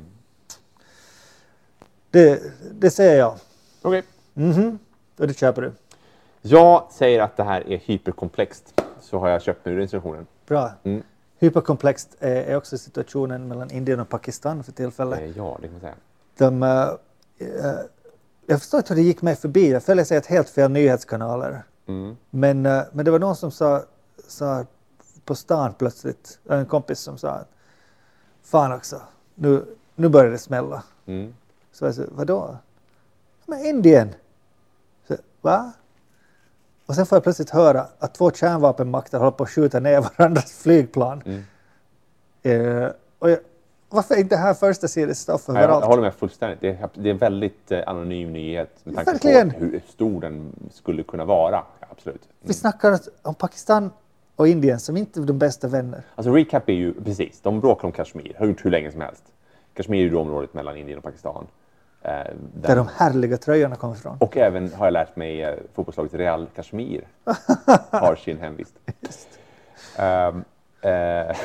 Det, det säger jag. Okej. Okay. Mm-hmm. Och det köper du? Jag säger att det här är hyperkomplext. Så har jag köpt nu recensionen. Bra. Mm. Hyperkomplext är, är också situationen mellan Indien och Pakistan för tillfället. Eh, ja, det kan man säga. De, uh, uh, jag förstår inte hur det gick mig förbi. Jag följer sig ett helt fel nyhetskanaler. Mm. Men, uh, men det var någon som sa, sa på stan plötsligt, en kompis som sa att fan också, nu, nu börjar det smälla. Mm. Så jag sa, vadå? Men Indien. Så, va? Och sen får jag plötsligt höra att två kärnvapenmakter håller på att skjuta ner varandras flygplan. Mm. Eh, och jag, varför är inte det här första sidesstoff överallt? Jag, jag håller med fullständigt. Det är, det är en väldigt eh, anonym nyhet med tanke Verkligen. på hur stor den skulle kunna vara. Ja, absolut. Mm. Vi snackar om Pakistan och Indien som inte är de bästa vänner. Alltså recap är ju, precis, de bråkar om Kashmir. Har gjort hur länge som helst. Kashmir är ju området mellan Indien och Pakistan. Eh, där, där de härliga tröjorna kommer ifrån. Och även har jag lärt mig eh, fotbollslaget Real Kashmir har sin hemvist. Um, eh,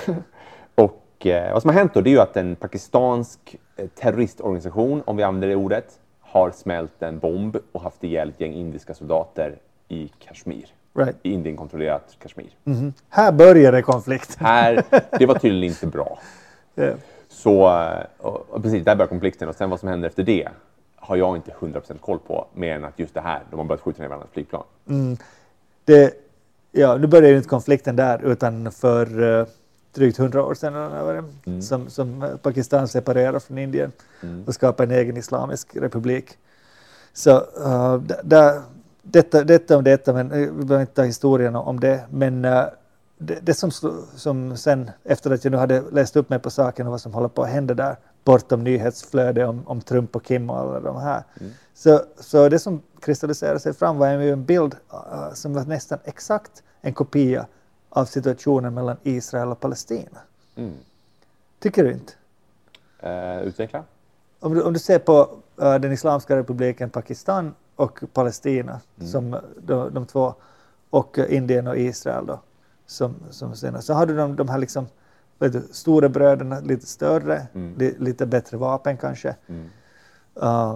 och eh, vad som har hänt då, det är ju att en pakistansk eh, terroristorganisation, om vi använder det ordet, har smält en bomb och haft ihjäl ett gäng indiska soldater i Kashmir. Right. I Indien-kontrollerat Kashmir. Mm-hmm. Här började konflikten. Här, det var tydligen inte bra. Yeah. Så, och, och precis, där börjar konflikten. Och sen vad som händer efter det har jag inte hundra procent koll på. Mer än att just det här, de har börjat skjuta ner varandras flygplan. Mm. Det, ja, nu börjar ju inte konflikten där, utan för uh, drygt hundra år sedan var det, mm. som, som Pakistan separerade från Indien mm. och skapade en egen islamisk republik. Så uh, d- där, detta, detta om detta, men vi behöver inte ta historien om det. Men uh, det, det som, som sen, efter att jag nu hade läst upp mig på saken och vad som håller på att hända där, bortom nyhetsflöde om, om Trump och Kim och alla de här. Mm. Så, så det som kristalliserade sig fram var ju en bild uh, som var nästan exakt en kopia av situationen mellan Israel och Palestina. Mm. Tycker du inte? Uh, utveckla. Om du, om du ser på uh, den Islamiska republiken Pakistan och Palestina mm. som de, de två, och uh, Indien och Israel då, som, som senare, så har du de, de här liksom, vet du, stora bröderna, lite större, mm. li, lite bättre vapen kanske. Mm. Uh,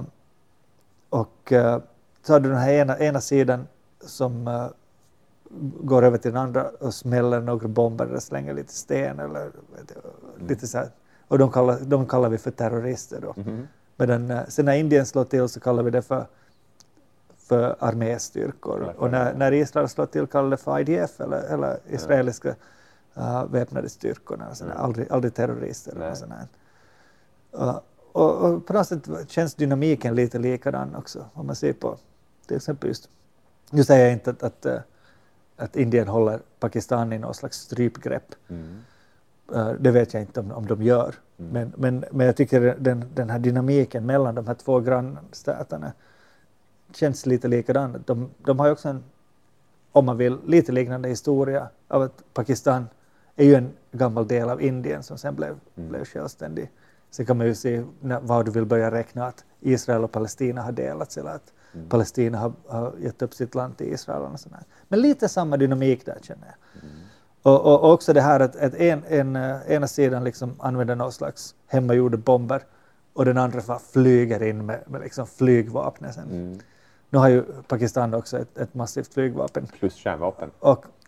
och uh, så har du den här ena, ena sidan som uh, går över till den andra och smäller några bomber eller slänger lite sten eller vet du, mm. lite så här. Och de kallar, de kallar vi för terrorister då. Mm. Men uh, sen när Indien slår till så kallar vi det för, för arméstyrkor. Mm. Och när, när Israel slår till kallar det för I D F eller, eller israeliska uh, väpnade styrkorna. Och mm. aldrig, aldrig terrorister. Och, sådär. Uh, och, och på något sätt känns dynamiken lite likadan också. Om man ser på till exempel just, nu säger jag inte att, att, att Indien håller Pakistan i någon slags strypgrepp. Mm. Uh, det vet jag inte om, om de gör. Mm. Men, men, men jag tycker den, den här dynamiken mellan de här två grannstaterna känns lite likadan. De, de har ju också en, om man vill, lite liknande historia av att Pakistan är ju en gammal del av Indien som sen blev, mm. blev självständig. Så kan man ju se när, vad du vill börja räkna att Israel och Palestina har delats eller att mm. Palestina har, har gett upp sitt land till Israel. Och sådär. Men lite samma dynamik där känner jag. Mm. Och, och, och också det här att, att en, en, ena sidan liksom använder någon slags hemmagjorda bomber och den andra bara flyger in med, med liksom flygvapnet sen. Mm. Nu har ju Pakistan också ett, ett massivt flygvapen. Plus kärnvapen. Och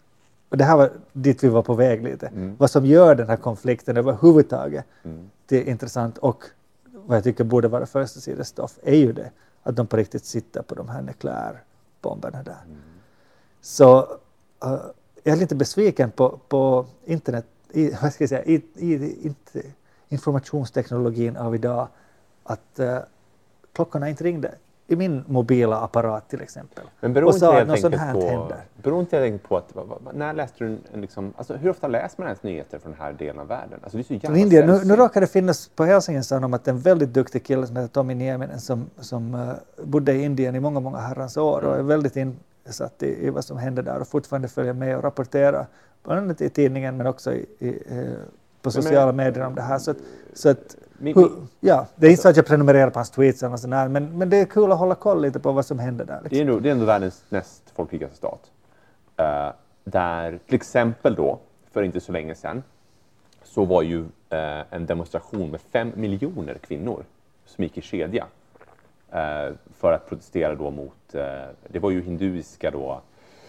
och det här var dit vi var på väg lite. Mm. Vad som gör den här konflikten överhuvudtaget Mm. det är intressant och vad jag tycker borde vara första sidostoff är ju det att de på riktigt sitter på de här nukleärbomberna där. Mm. Så uh, jag är lite besviken på, på internet, i, vad ska jag säga, i, i, i informationsteknologin av idag att uh, klockorna inte ringde i min mobila apparat till exempel. Men beror och inte sa det att något helt sånt enkelt här på, händer. beror inte det helt enkelt på att, vad- vad- när läste du en, en liksom, alltså hur ofta läser man ens nyheter från den här delen av världen? Alltså det är så jävla Från Indien. Nu, nu sällsynt. råkar det finnas på Helsingin sa de att en väldigt duktig kille som heter Tommy Nieminen som, som uh, bodde i Indien i många, många herrans år och är väldigt insatt i, i vad som händer där och fortfarande följer med och rapporterar bland annat i tidningen men också i, i, eh, på sociala medier om det här. Så att, så att Min- hu, min- ja, det är inte så att jag prenumererar på hans tweets eller sån här, men, men det är kul att hålla koll lite på vad som händer där. Det är, Liksom. ändå, det är ändå världens näst folkrikaste stat. Eh, där till exempel då, för inte så länge sedan, så var ju eh, en demonstration med fem miljoner kvinnor som gick i kedja. Eh, för att protestera då mot, eh, det var ju hinduiska då,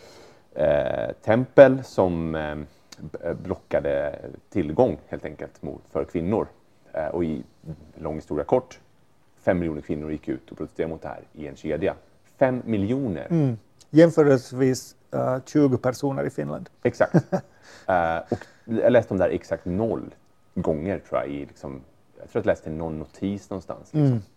eh, tempel som eh, b- blockade tillgång helt enkelt mot, för kvinnor. Eh, och i lång historia kort, fem miljoner kvinnor gick ut och protesterade mot det här i en kedja. Fem miljoner. Mm. Jämförelsevis uh, tjugo personer i Finland. Exakt. Eh, och jag läste om det här exakt noll gånger tror jag. I liksom, jag tror att jag läste någon notis någonstans. Liksom. Mm.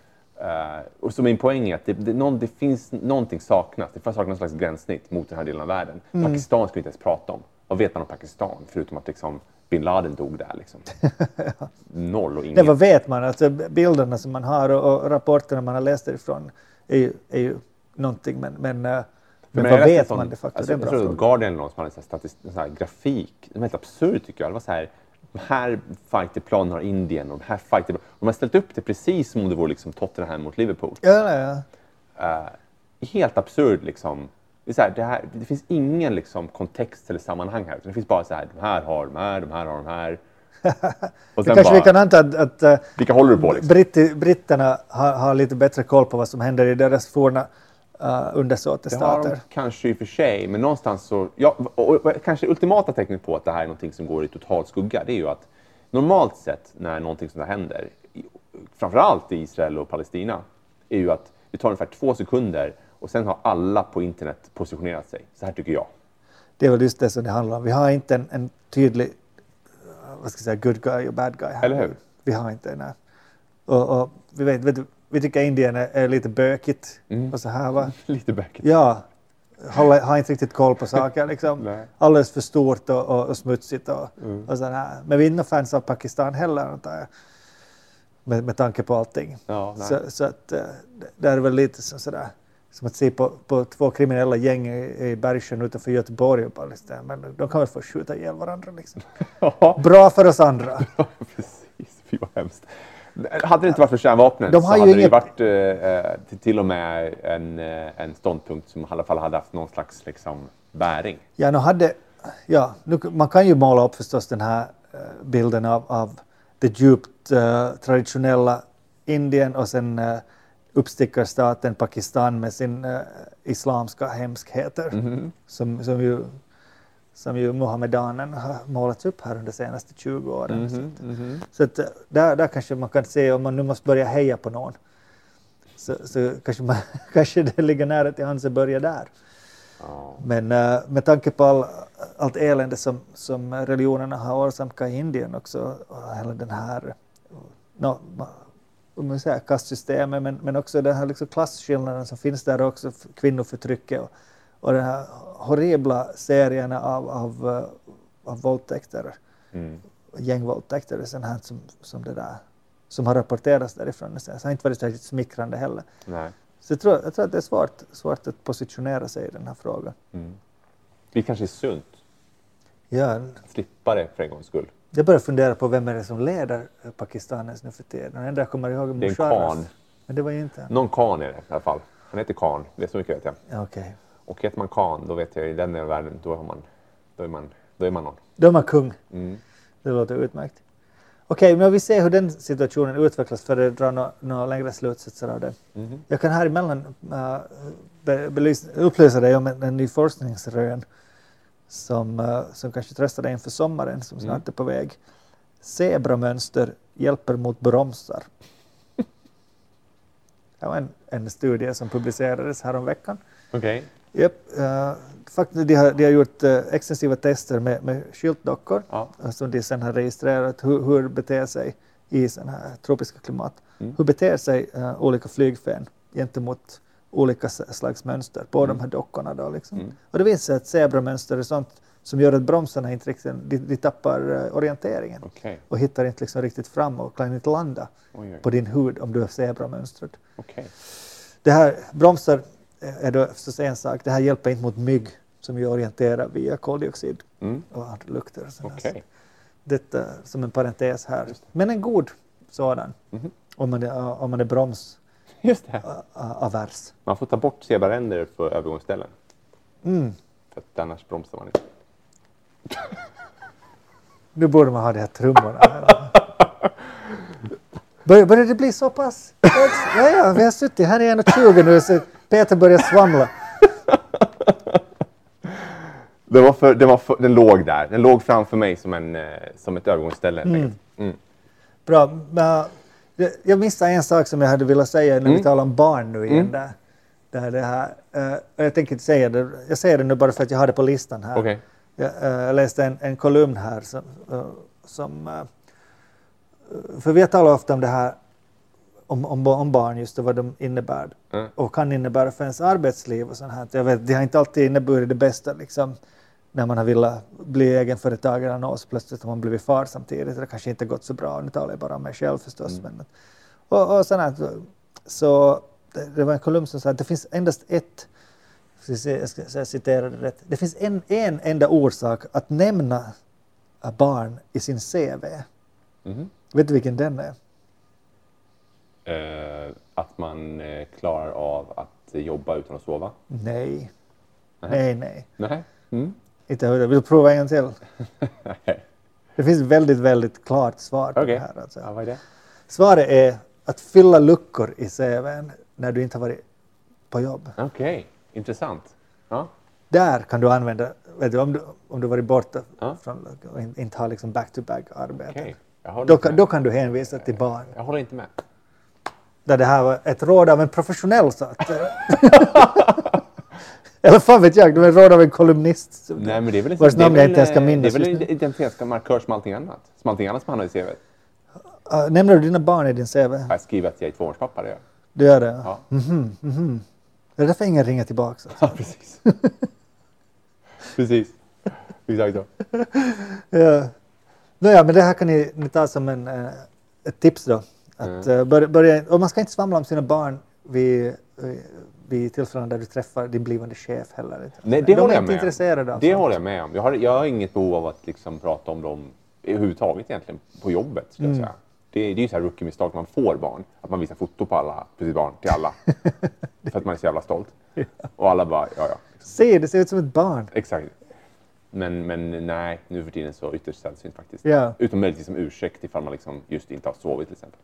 Eh, och så min poäng är att det, det, någon, det finns någonting saknas. Det saknas någon slags gränssnitt mot den här delen av världen. Mm. Pakistan ska vi inte ens prata om. Vad vet man om Pakistan? Förutom att liksom, bin Laden dog där. Liksom. Noll och Nej, inget. vad vet man? Alltså, bilderna som man har och, och rapporterna man har läst därifrån är ju, är ju någonting. Men, men, uh, men jag vad läste en vet sån- man de facto? Alltså, det är en jag bra tror att fråga. Guardian eller någon som hade en statistik, en sån här grafik. Det var helt absurd tycker jag. Det var så här, de här fighterplanen har Indien och de här fighter... De har ställt upp det precis som om det vore liksom Tottenham mot Liverpool. Ja, ja, ja. Uh, helt absurd liksom. Det, är så här, det, här, det finns ingen liksom, kontext eller sammanhang här. Det finns bara så här, de här har de här, de här har de här. Och Det sen kanske bara, vi kan anta att, att uh, vilka håller du på liksom? britti, britterna har, har lite bättre koll på vad som händer i deras forna uh, Det har undersåtestater. de kanske i och för sig, men någonstans så... Ja, och, och, och, kanske det ultimata tecknet på att det här är någonting som går i total skugga, det är ju att normalt sett när någonting sånt här händer, i, framförallt i Israel och Palestina, är ju att det tar ungefär två sekunder och sen har alla på internet positionerat sig. Så här tycker jag. Det är väl just det som det handlar om. Vi har inte en, en tydlig uh, vad ska jag säga, good guy och bad guy här. Eller hur? Vi har inte en. Och, och vi, vet, vet, du, vi tycker Indien är, är lite bökigt Mm. och så här va? Lite bökigt. Ja, har, har inte riktigt koll på saker liksom. Nej. Alldeles för stort och, och, och smutsigt och, Mm. och sådär. Men vi är inte fans av Pakistan heller antar jag. Med, med tanke på allting. Ja, nej. så, så att uh, det är väl lite som sådär. Som att se på, på två kriminella gäng i, i Bergsjön utanför Göteborg och Palestina. Men de kan väl få skjuta ihjäl varandra liksom. Ja, Bra för oss andra. precis. Fy vad hemskt. Hade det inte varit för kärnvapnen De så har ju hade det ju inget- varit eh, till, till och med en, eh, en ståndpunkt som i alla fall hade haft någon slags liksom, bäring. Ja, nu hade, ja nu, man kan ju måla upp förstås den här eh, bilden av, av det djupt eh, traditionella Indien och sen uh, uppstickarstaten Pakistan med sin uh, islamska hemskheter Mhm. som, som ju som ju muhammedanen har målats upp här under de senaste tjugo åren. Mhm, mhm. Så att, uh, där, där kanske man kan se om man nu måste börja heja på någon. Så, så kanske, man, kanske det ligger nära till hands att börja där. Ja. Men uh, med tanke på all, allt elände som, som religionerna har orsakat i Indien också, och hela den här no, om man säger kastsystemet, men, men också den här liksom klassskillnaden som finns där också, f- kvinnoförtrycket och, och den här horribla serierna av, av, uh, av våldtäkter, Mm. gängvåldtäkter och sånt här som, som det där som har rapporterats därifrån. Så det har inte varit särskilt smickrande heller. Nej. Så jag tror, jag tror att det är svårt, svårt att positionera sig i den här frågan. Mm. Det kanske är sunt Ja, att slippa det för en gångs skull. jag börjar fundera på vem är det som leder Pakistanens nu för tiden. Den enda jag kommer ihåg är Det är en Musharraf. khan. Men det var ju inte... Någon khan är det i alla fall. Han heter Khan, det är så mycket vet jag. Ja, okej. Och heter man Khan, då vet jag i den delen av världen, då, har man, då, är man, då är man någon. Då är man kung. Mm. Det låter utmärkt. Okej, men vi ser hur den situationen utvecklas för att dra några nå längre slutsatser av det. Mhm. Jag kan här emellan uh, be, belys, upplysa dig om en, en ny forskningsrön som, uh, som kanske tröstar dig inför sommaren som snart mm. är på väg. Zebramönster hjälper mot bromsar. Det var en, en studie som publicerades här om veckan. Okej. Okay. Yep, uh, faktiskt, de, har, de har gjort uh, extensiva tester med, med skyltdockor ja. som de sen har registrerat hur, hur beter sig i sådana här tropiska klimat. Mm. Hur beter sig uh, olika flygfän gentemot olika slags mönster på mm. de här dockorna. Då, liksom. mm. Och det visar sig att zebramönster är sånt som gör att bromsarna inte riktigt, de, de tappar uh, orienteringen okay. och hittar inte liksom riktigt fram och kan inte landa oj, oj. på din hud om du är zebramönstret. Okay. Det här bromsar är då förstås en sak. Det här hjälper inte mot mygg som ju orienterar via koldioxid mm. och andra lukter. Och okay. Detta som en parentes här. Men en god sådan mm. om, man är, om man är broms Just det. avers. Man får ta bort zebraränder för övergångsställen. Mm. För att annars bromsar man inte. Nu borde man ha de här trummorna här. Bör, börjar det bli så pass? Ja, ja, vi har suttit här i en och tjugo nu så Peter börjar svamla. Det var för, det var för, den låg där. Den låg framför mig som, en, som ett övergångsställe. Mm. Mm. Bra. Men jag missade en sak som jag hade velat säga när mm. vi talar om barn nu igen. Mm. Där, där det här, uh, jag tänker inte säga det. Jag säger det nu bara för att jag har det på listan här. Okay. Jag, uh, jag läste en, en kolumn här som... Uh, som uh, för vi talar ofta om det här om, om, om barn, just det, vad de innebär mm. och kan innebära för ens arbetsliv och sånt här. Jag vet, det har inte alltid inneburit det bästa liksom, när man har velat bli egenföretagare och så plötsligt har man blivit far samtidigt. Det kanske inte gått så bra, nu talar jag bara om mig själv förstås. Mm. Men, och, och sånt här, så det, det var en kolumn som sa att det finns endast ett, jag ska, jag citerar det rätt, det finns en, en enda orsak att nämna barn i sin C V. Mm. Vet du vilken den är? Uh, att man uh, klarar av att uh, jobba utan att sova? Nej. Nej, nej. Nej. Mm. Inte hur det. Vill du prova en gång till? Det finns väldigt, väldigt klart svar på okay. det här. Alltså. Ja, vad är det? Svaret är att fylla luckor i C V:n när du inte har varit på jobb. Okej, okay. Intressant. Ja. Där kan du använda, vet du, om du, om du varit borta ja. från, och inte har liksom back-to-back arbete. Okay. Då, då kan du hänvisa till barn. Jag håller inte med. Där det här var ett råd av en professionell så att... Eller fan vet jag, det var ett råd av en kolumnist. Nej, men det är väl vars namn jag inte ens kan minnas. Det är väl identitetska markör som allting annat. Som allting annat som han har i C V. Uh, nämner du dina barn i din C V? Jag skriver att jag är tvåårspappa, det gör. Du gör det? Ja. Mm-hmm, mm-hmm. Det är därför ingen ringer tillbaka. Ja, precis. Precis. Exakt så. Ja. Nåja, men det här kan ni, ni ta som en, uh, ett tips då. Att, mm. uh, börja, börja, och man ska inte svamla om sina barn vid, uh, vid tillfällen där du träffar din blivande chef heller. Nej, det De håller är jag inte med intresserade av Det sånt. håller jag med om. Jag har, jag har inget behov av att liksom prata om dem överhuvudtaget egentligen på jobbet, skulle jag Mm. säga. Det, det är ju så här rookie-misstag man får barn. Att man visar foto på alla, på sitt barn till alla. För att man är så jävla stolt. Ja. Och alla bara, ja ja. Se, det ser ut som ett barn. Exakt. Men, men nej, nu för tiden så ytterst sällsynt faktiskt. Ja. Utom möjligtvis som ursäkt ifall man liksom just inte har sovit till exempel.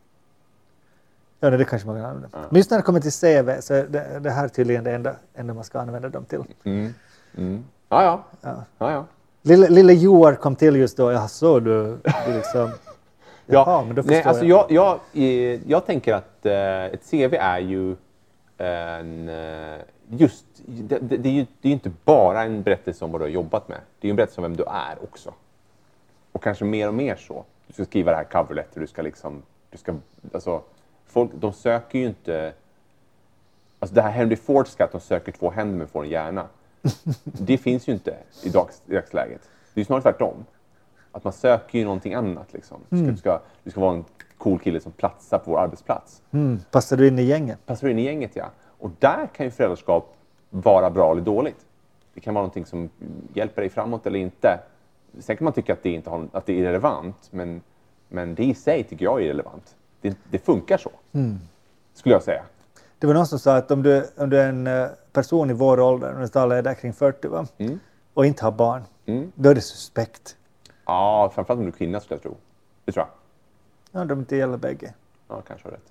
Ja, det kanske man kan använda. Ja. Men just när det kommer till C V så är det, det här tydligen det enda, enda man ska använda dem till. Mm. Mm. Ja, ja. Ja. ja, ja. Lille, lille Joar kom till just då. Jag såg du, du liksom... Ja, Jaha, men då nej, förstår alltså jag. jag, jag, jag tänker att eh, ett C V är ju en... Eh, just, det, det, det, är ju, det är ju inte bara en berättelse om vad du har jobbat med. Det är ju en berättelse om vem du är också. Och kanske mer och mer så. Du ska skriva det här cover letter, du ska liksom... Du ska, alltså, folk, de söker ju inte... Alltså det här Henry Ford ska att de söker två händer men får en hjärna. Det finns ju inte i, dags, i dagsläget. Det är ju snarare tvärtom. Att man söker ju någonting annat liksom. Du ska, mm. du, ska, du ska vara en cool kille som platsar på vår arbetsplats. Mm. Passar du in i gänget? Passar du in i gänget, ja. Och där kan ju föräldraskap vara bra eller dåligt. Det kan vara någonting som hjälper dig framåt eller inte. Sen kan man tycka att det, inte har, att det är irrelevant. Men, men det i sig tycker jag är irrelevant. Det, det funkar så. Mm. Skulle jag säga. Det var någon som sa att om du, om du är en person i vår ålder, om du talar där kring fyrtio va? Mm. Och inte har barn, mm. då är det suspekt. Ja, framförallt om du är kvinna skulle jag tro. Det tror jag. Ja, de inte gäller bägge. Ja, kanske har rätt.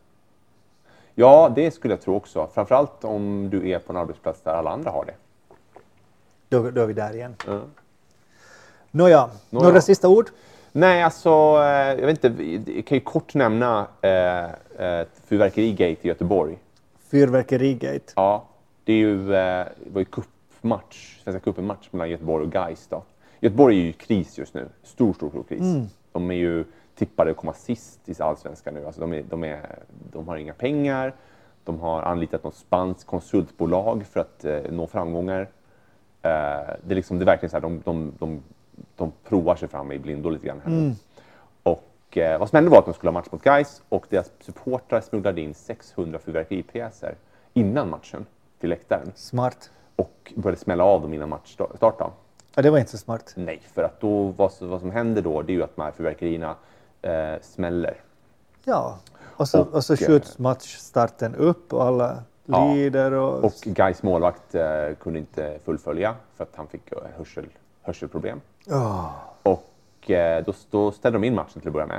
Ja, det skulle jag tro också. Framförallt om du är på en arbetsplats där alla andra har det. Då, då är vi där igen. Mm. Nåja, Nåja. några sista ord? Nej, alltså, eh, jag vet inte, jag kan ju kort nämna eh, eh, fyrverkerigate i Göteborg. Fyrverkerigate. Ja, det är ju, eh, det var ju cupmatch, Svenska cupen-match mellan Göteborg och Gais då. Göteborg är ju i kris just nu, stor, stor, stor kris. Mm. De är ju tippade att komma sist i Allsvenskan nu. Alltså de, är, de, är, de har inga pengar, de har anlitat något spanskt konsultbolag för att eh, nå framgångar. Eh, det är liksom, det är verkligen så här, de, de, de, de provar sig fram i blindo lite grann här nu. Mm. Och eh, vad som hände var att de skulle ha match mot Gais och deras supportrar smugglade in sexhundra fyrverkeripjäser innan matchen till läktaren. Smart. Och började smälla av dem innan match startade. Ja, det var inte så smart. Nej, för att då, vad, vad som händer då, det är ju att de här fyrverkerierna eh, smäller. Ja, och så, och, och så skjuts matchstarten upp och alla ja, lider. Och, och Gais målvakt eh, kunde inte fullfölja för att han fick eh, hörsel, hörselproblem. Oh. Och eh, då, då ställde de in matchen till att börja med.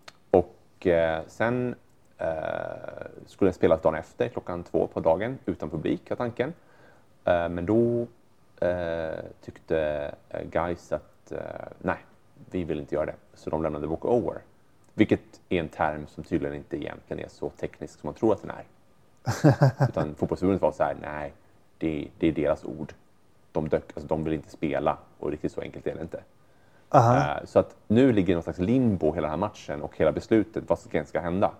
Och eh, sen eh, skulle den spelas dagen efter, klockan två på dagen, utan publik var tanken. Eh, men då eh, tyckte eh, Gais att eh, nej, vi vill inte göra det. Så de lämnade walkover. Vilket är en term som tydligen inte egentligen är så teknisk som man tror att den är. Utan fotbollsförbundet var så här, nej, det, det är deras ord. De, dök, alltså, de vill inte spela och riktigt så enkelt är det inte. Uh, så att nu ligger någon slags limbo hela den här matchen och hela beslutet, vad som ska hända.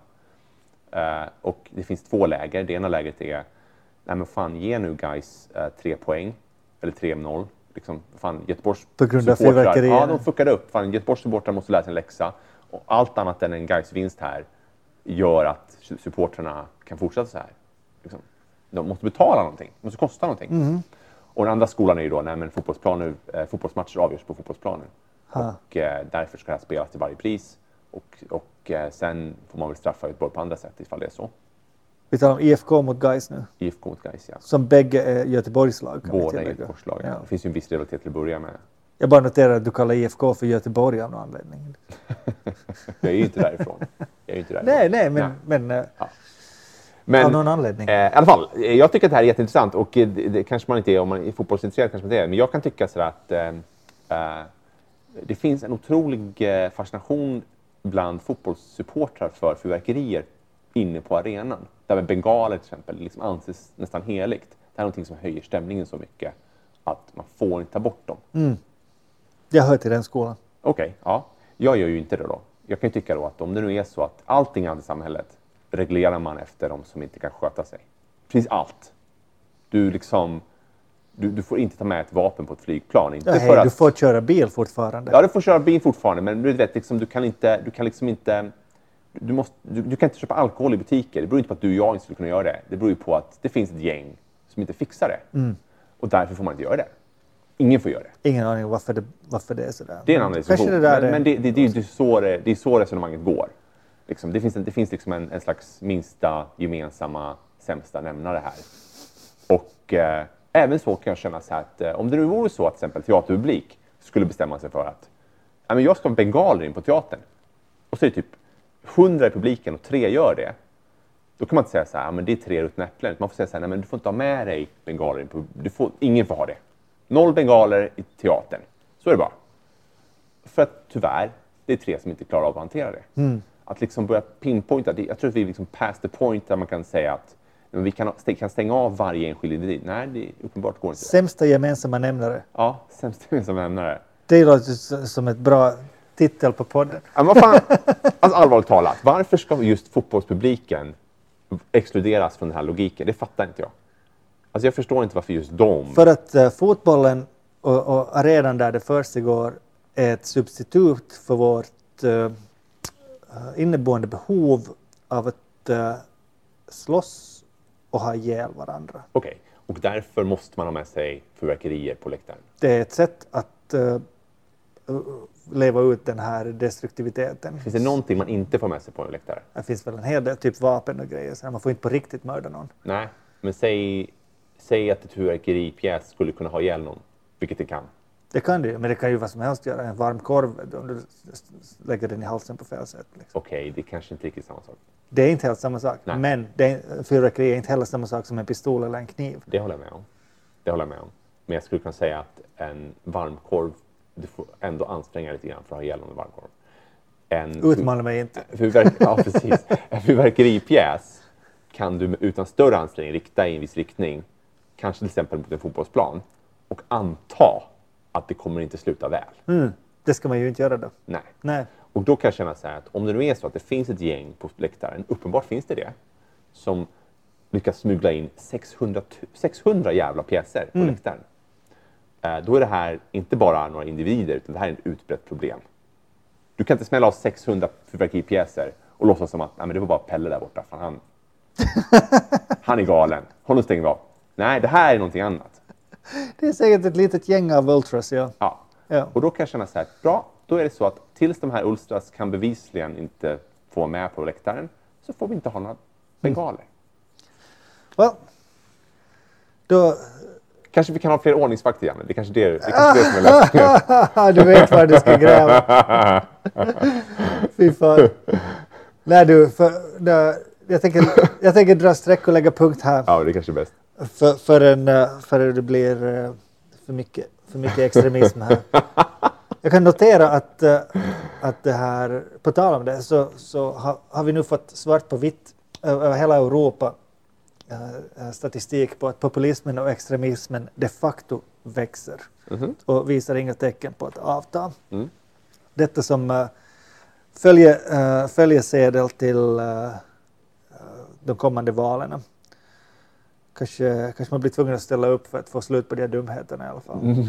Uh, och det finns två läger. Det ena läget är, nej men fan, ge nu guys uh, tre poäng, eller tre noll. Liksom, fan, Göteborgs på grund av fyrverkerier. Ja, de fuckade upp. Fan, Göteborgs supportrar måste lära sig en läxa. Och allt annat än en Gais vinst här gör att supportrarna kan fortsätta så här. Liksom. De måste betala någonting. Det måste kosta någonting. Mm. Och den andra skolan är ju då, nej men fotbollsplaner, eh, fotbollsmatcher avgörs på fotbollsplanen. Ha. Och eh, därför ska det här spelas till varje pris. Och, och eh, sen får man väl straffa Göteborg på andra sätt ifall det är så. Vi talar om I F K mot Gais nu. I F K mot Gais, ja. Som bägge är Göteborgslag. Båda är Göteborgslag, ja. Ja. Det finns ju en viss rivalitet till att börja med. Jag bara noterar att du kallar I F K för Göteborg av någon anledning. Jag är ju inte därifrån. Jag är ju inte därifrån. Nej, nej, men... nej. men ja. Men, av någon anledning. Eh, I alla fall, jag tycker att det här är jätteintressant och det, det kanske man inte är om man är fotbollsintresserad, kanske man inte är. Men jag kan tycka så att eh, eh, det finns en otrolig eh, fascination bland fotbollssupportrar för fyrverkerier inne på arenan. Där med bengaler till exempel liksom anses nästan heligt. Det här är någonting som höjer stämningen så mycket att man får inte ta bort dem. Mm. Jag hör till den skolan. Okej, okay, ja. Jag gör ju inte det då. Jag kan ju tycka då att om det nu är så att allting annat i samhället reglerar man efter de som inte kan sköta sig. Precis allt. Du liksom du, du får inte ta med ett vapen på ett flygplan. Inte ja, för hej, att, du får köra bil fortfarande. Ja, du får köra bil fortfarande, men du vet liksom, du kan inte du kan liksom inte du, måste, du, du kan inte köpa alkohol i butiker. Det beror inte på att du och jag inte skulle kunna göra det. Det beror ju på att det finns ett gäng som inte fixar det. Mm. Och därför får man inte göra det. Ingen får göra det. Ingen aning varför det, varför det är sådär. Det är en annan diskussion. Det där men, är... men det, det, det, det, är så det, det är så resonemanget går. Liksom, det finns, det finns liksom en, en slags minsta gemensamma sämsta nämnare här. Och eh, även så kan jag känna så här att eh, om det nu vore så att till exempel teaterpublik skulle bestämma sig för att ja, men jag ska ha bengaler in på teatern. Och så är det typ hundra i publiken och tre gör det. Då kan man inte säga så här, ja, men det är tre ruttna äpplen. Man får säga så här, nej men du får inte ha med dig bengaler in på, du får, ingen får ha det. Noll bengaler i teatern. Så är det bara. För att tyvärr, det är tre som inte klarar av att hantera det. Mm. Att liksom börja pinpointa, jag tror att vi är liksom past the point där man kan säga att men vi kan, kan stänga av varje enskild individ. Nej, det är uppenbart går inte. Sämsta gemensamma nämnare. Ja, sämsta gemensamma nämnare. Det låter som ett bra titel på podden. Ja, vad fan, alltså allvarligt talat, varför ska just fotbollspubliken exkluderas från den här logiken? Det fattar inte jag. Alltså jag förstår inte varför just de... För att uh, fotbollen och, och arenan där det försiggår är ett substitut för vårt uh, inneboende behov av att uh, slåss och ha ihjäl varandra. Okej, okay. Och därför måste man ha med sig fyrverkerier på läktaren? Det är ett sätt att uh, leva ut den här destruktiviteten. Finns det någonting man inte får med sig på en läktare? Det finns väl en hel del typ vapen och grejer, så man får inte på riktigt mörda någon. Nej, men säg, säg att ett fyrverkeripjäs skulle kunna ha ihjäl någon, vilket det kan. Det kan det ju, men det kan ju vad som helst göra. En varm korv om du lägger den i halsen på fel sätt. Liksom. Okej, okay, det är kanske inte riktigt samma sak. Det är inte helt samma sak. Nej. Men fyrverkeri är inte heller samma sak som en pistol eller en kniv. Det håller jag med om. Det håller jag med om. Men jag skulle kunna säga att en varmkorv du får ändå anstränga lite grann för att ha ihjäl en varmkorv. En Utmana mig inte. Fyrverk- ja, precis. En fyrverkeripjäs kan du utan större ansträngning rikta i en viss riktning. Kanske till exempel mot en fotbollsplan. Och anta att det kommer inte sluta väl. Mm. Det ska man ju inte göra då. Nej. Nej. Och då kan jag känna så här att om det nu är så att det finns ett gäng på läktaren, uppenbart finns det det, som lyckas smugla in sexhundra, sexhundra jävla pjäser på mm. läktaren. Eh, då är det här inte bara några individer, utan det här är ett utbrett problem. Du kan inte smälla av sexhundra fyrverkeripjäser och låtsas som att nej, men det var bara Pelle där borta. Fan, han, han är galen. Honom stänger vi av. Nej, det här är någonting annat. Det är säkert ett litet gäng av ultras, ja. Ja. ja. Och då kan jag känna så här, bra, då är det så att tills de här ultras kan bevisligen inte få med på läktaren så får vi inte ha några bengaler. Mm. Well, då... Kanske vi kan ha fler ordningsvakter igen. Det är kanske det, det, är kanske det som är lösningen. Du vet vad du ska gräva. Fy fan. Nej du, för, då, jag, tänker, jag tänker dra streck och lägga punkt här. Ja, det är kanske bäst. För, för, en, för det blir för mycket, för mycket extremism här. Jag kan notera att, att det här, på tal om det, så, så har, har vi nu fått svart på vitt över hela Europa statistik på att populismen och extremismen de facto växer mm-hmm. och visar inga tecken på att avta. Mm. Detta som uh, följe, uh, följesedel till uh, de kommande valen. Kanske, kanske man blir tvungen att ställa upp för att få slut på de här dumheterna i alla fall. Mm.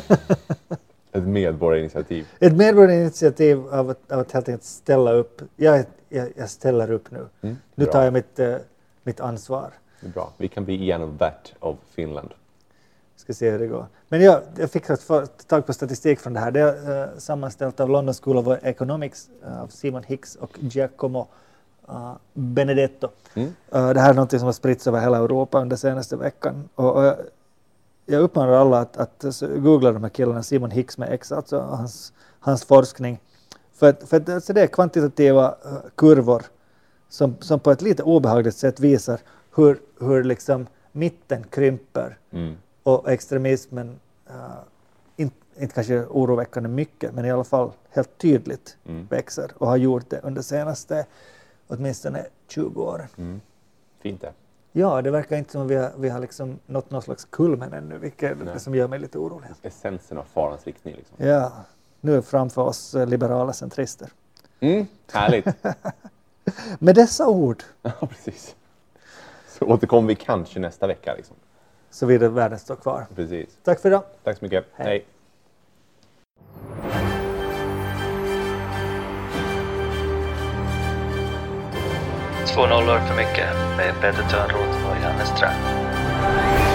Ett medborgarinitiativ. Ett medborgarinitiativ av att, av att helt enkelt ställa upp. Jag, jag, jag ställer upp nu. Mm. Nu tar jag mitt, uh, mitt ansvar. Det är bra. Vi kan bli en of that of Finland. Ska se hur det går. Men jag, jag fick ett tag på statistik från det här. Det är uh, sammanställt av London School of Economics uh, av Simon Hicks och Giacomo uh, Benedetto. Mm. Uh, det här är något som har spritts över hela Europa under senaste veckan. Och, och jag, jag uppmanar alla att, att googla de här killarna, Simon Hicks med X, alltså hans, hans forskning. För, att, för att, alltså det är kvantitativa uh, kurvor som, som på ett lite obehagligt sätt visar hur, hur liksom mitten krymper mm. och extremismen uh, inte, inte kanske oroväckande mycket, men i alla fall helt tydligt mm. växer och har gjort det under senaste åtminstone tjugo år. Mm. Fint det. Ja, det verkar inte som vi har, vi har liksom nått någon slags kulmen ännu, vilket är det som gör mig lite orolig. Essensen av farans riktning. Liksom. Ja, nu är framför oss liberala centrister. Mm, härligt. Med dessa ord. Ja, precis. Så återkommer vi kanske nästa vecka. Liksom. Så vidare världen står kvar. Precis. Tack för idag. Tack så mycket. Hej. Hej. Två nollor för mycket med Peter Törnroth och Janne Ström.